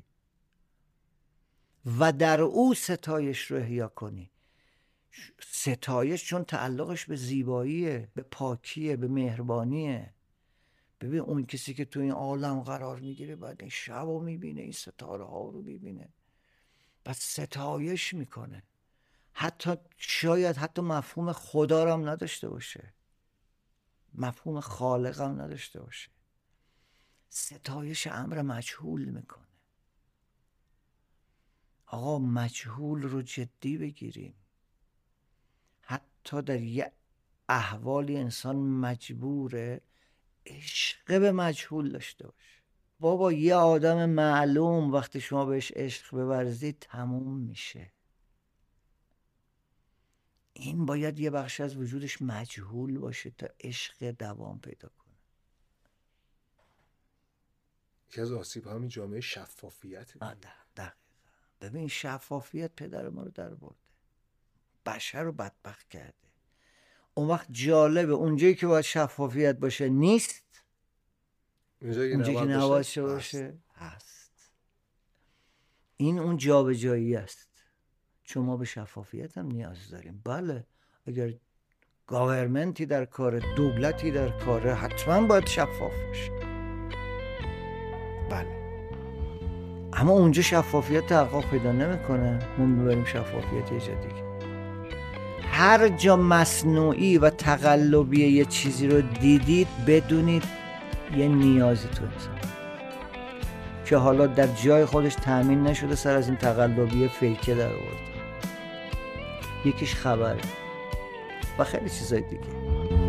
و در او ستایش رو احیا کنی. ستایش چون تعلقش به زیباییه، به پاکیه، به مهربانیه. ببین اون کسی که تو این عالم قرار میگیره بعد این شب رو میبینه، این ستاره ها رو میبینه، بعد ستایش میکنه. شاید حتی مفهوم خدا رو هم نداشته باشه، مفهوم خالق هم نداشته باشه. ستایش امر مجهول میکنه. آقا مجهول رو جدی بگیریم. حتی در یه احوالی انسان مجبوره عشق به مجهول داشته باشه. بابا یه آدم معلوم وقتی شما بهش عشق بورزید تموم میشه. این باید یه بخش از وجودش مجهول باشه تا عشق دوام پیدا کنه. یکی از آسیب همین جامعه شفافیت. دقیقا. ببین شفافیت پدر ما رو در برده، بشر رو بدبخت کرده. اون وقت جالبه اونجایی که باید شفافیت باشه نیست، اونجایی که نباید باشه هست. این اون جابجایی است. چون ما به شفافیت هم نیاز داریم. بله اگر گاورمنتی در کاره، دولتی در کاره، حتما باید شفاف باشه. بله اما اونجا شفافیت تحقق پیدا نمیکنه، ما میبریم شفافیت یه جا دیگه. هر جا مصنوعی و تقلبی یه چیزی رو دیدید بدونید یه نیازی تو انسان که حالا در جای خودش تأمین نشده، سر از این تقلبی فیکه در آورده. یکیش خبره و خیلی چیزای دیگه.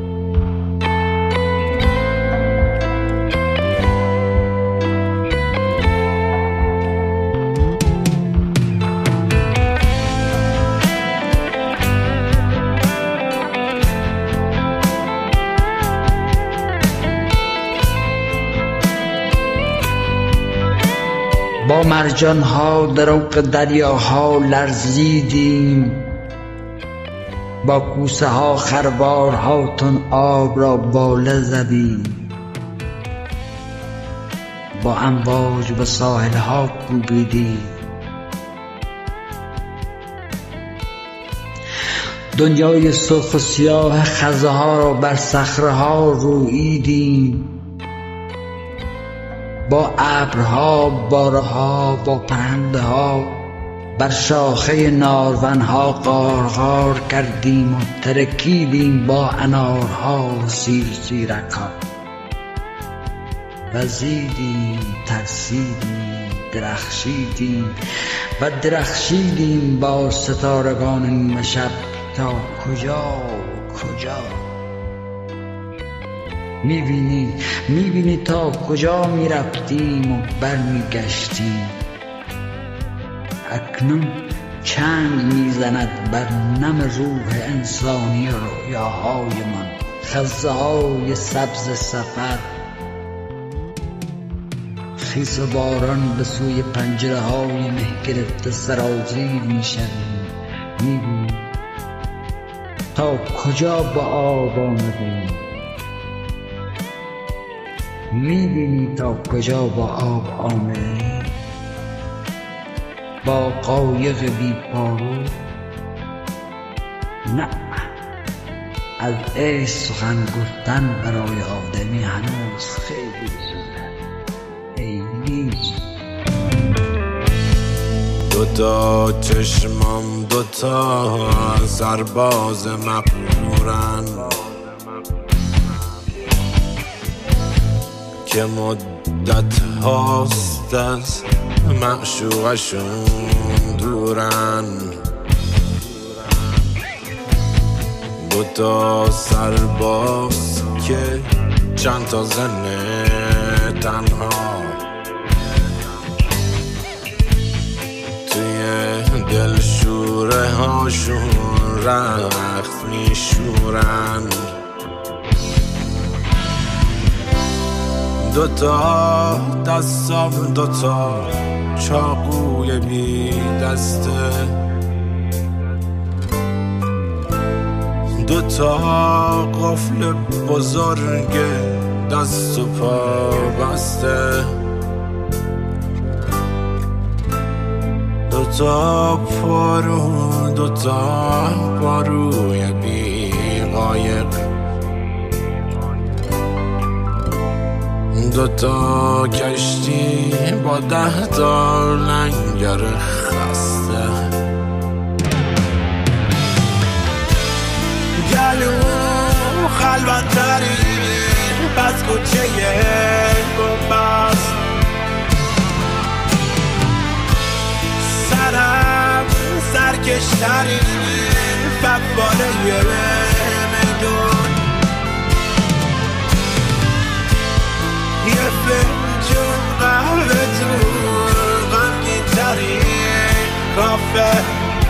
با مرجان‌ها در عمق دریاها لرزیدیم، با کوسه ها خروارها تن آب را بالا زدیم، با امواج به ساحل‌ها کوبیدیم. دنیای سرخ و سیاه خزه‌ها را بر صخره‌ها روییدیم، با ابرها، بارها، با پرنده‌ها بر شاخه نارونها غارغار کردیم و ترکیدیم با انارها و سیرسیرک‌ها. وزیدیم، ترسیدیم، درخشیدیم و درخشیدیم با ستارگان نیمه شب. تا کجا میبینی تا کجا میرفتیم و برمیگشتیم. اکنون چنگ میزند بر نم روح انسانی رویاهایمان خزه های سبز سفر. خیس باران به سوی پنجره های مه گرفته سرازیر میشویم. میبینی تا کجا با آب آمدیم، میبینی تا کجا با آب آمدیم. با قایق بی پارو نه، از عشق سخن گفتن برای آدمی هنوز خیلی زوده. خیلی دوتا چشمام دوتا سرباز مقبورن که مدت هاست از معشوقشون دورن. دوتا سرباز که چند تا زن تنها توی دل شوره هاشون رخت میشورن. دوتا دستام دوتا چاقوی بی دسته، دوتا قفل بزرگ دست و پا بسته، دوتا پاروی بی قایق، دوتا کشتی با 10 تا لنگر خسته. گلو خلوت ترین پس کوچه بنبست، سرم سرکشترین فقباره میدون. یه فنجون قهوه تو غمگین ترین کافه،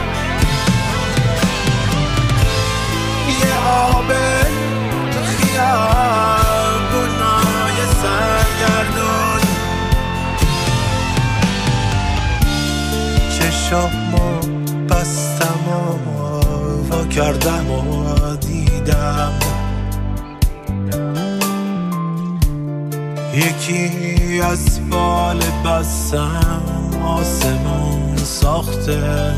یه آب تو خیابونای سرگردون. چشامو بستم و وا کردم و دیدم یکی از بال بستم آسمون ساخته،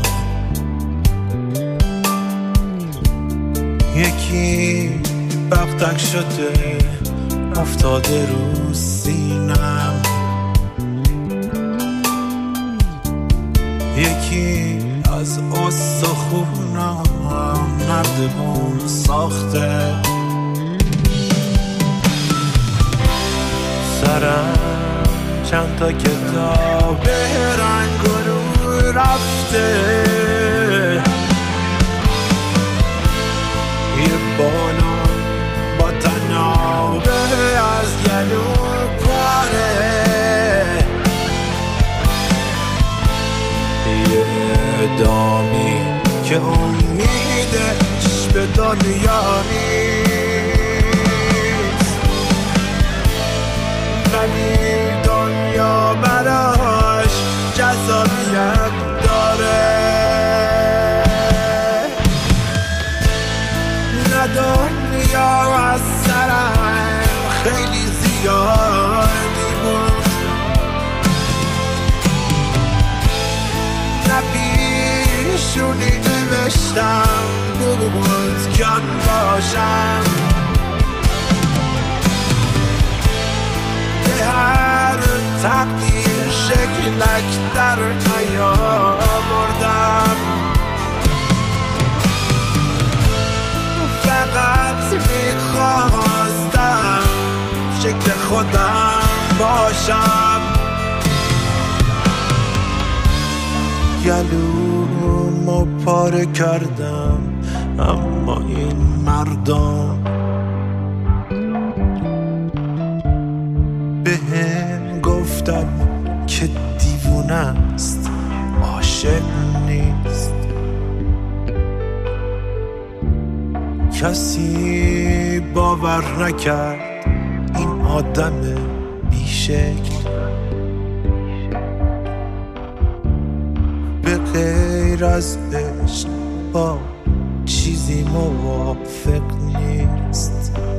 یکی بغدک شده افتاده رو سینم، یکی از استخونم نردبون ساخته. سرم چند تا کتاب رنگ و رو رفته، یه بالا با تنابه از گلو پاره، یه دامی که امیدش به دنیا نیست، ولی دنیا براش جذابیت داره. نه دنیا از سرم خیلی زیادی بود، نه پیشونی نوشتم بود کن باشم، به هر تقدیر شکلک در نیاوردم، فقط میخواستم شکل خودم باشم گلومو پاره کردم اما این مردم بهم گفتم که دیوونه است عاشق نیست کسی باور نکرد این آدم بیشکل به غیر از عشق با چیزی موافق نیست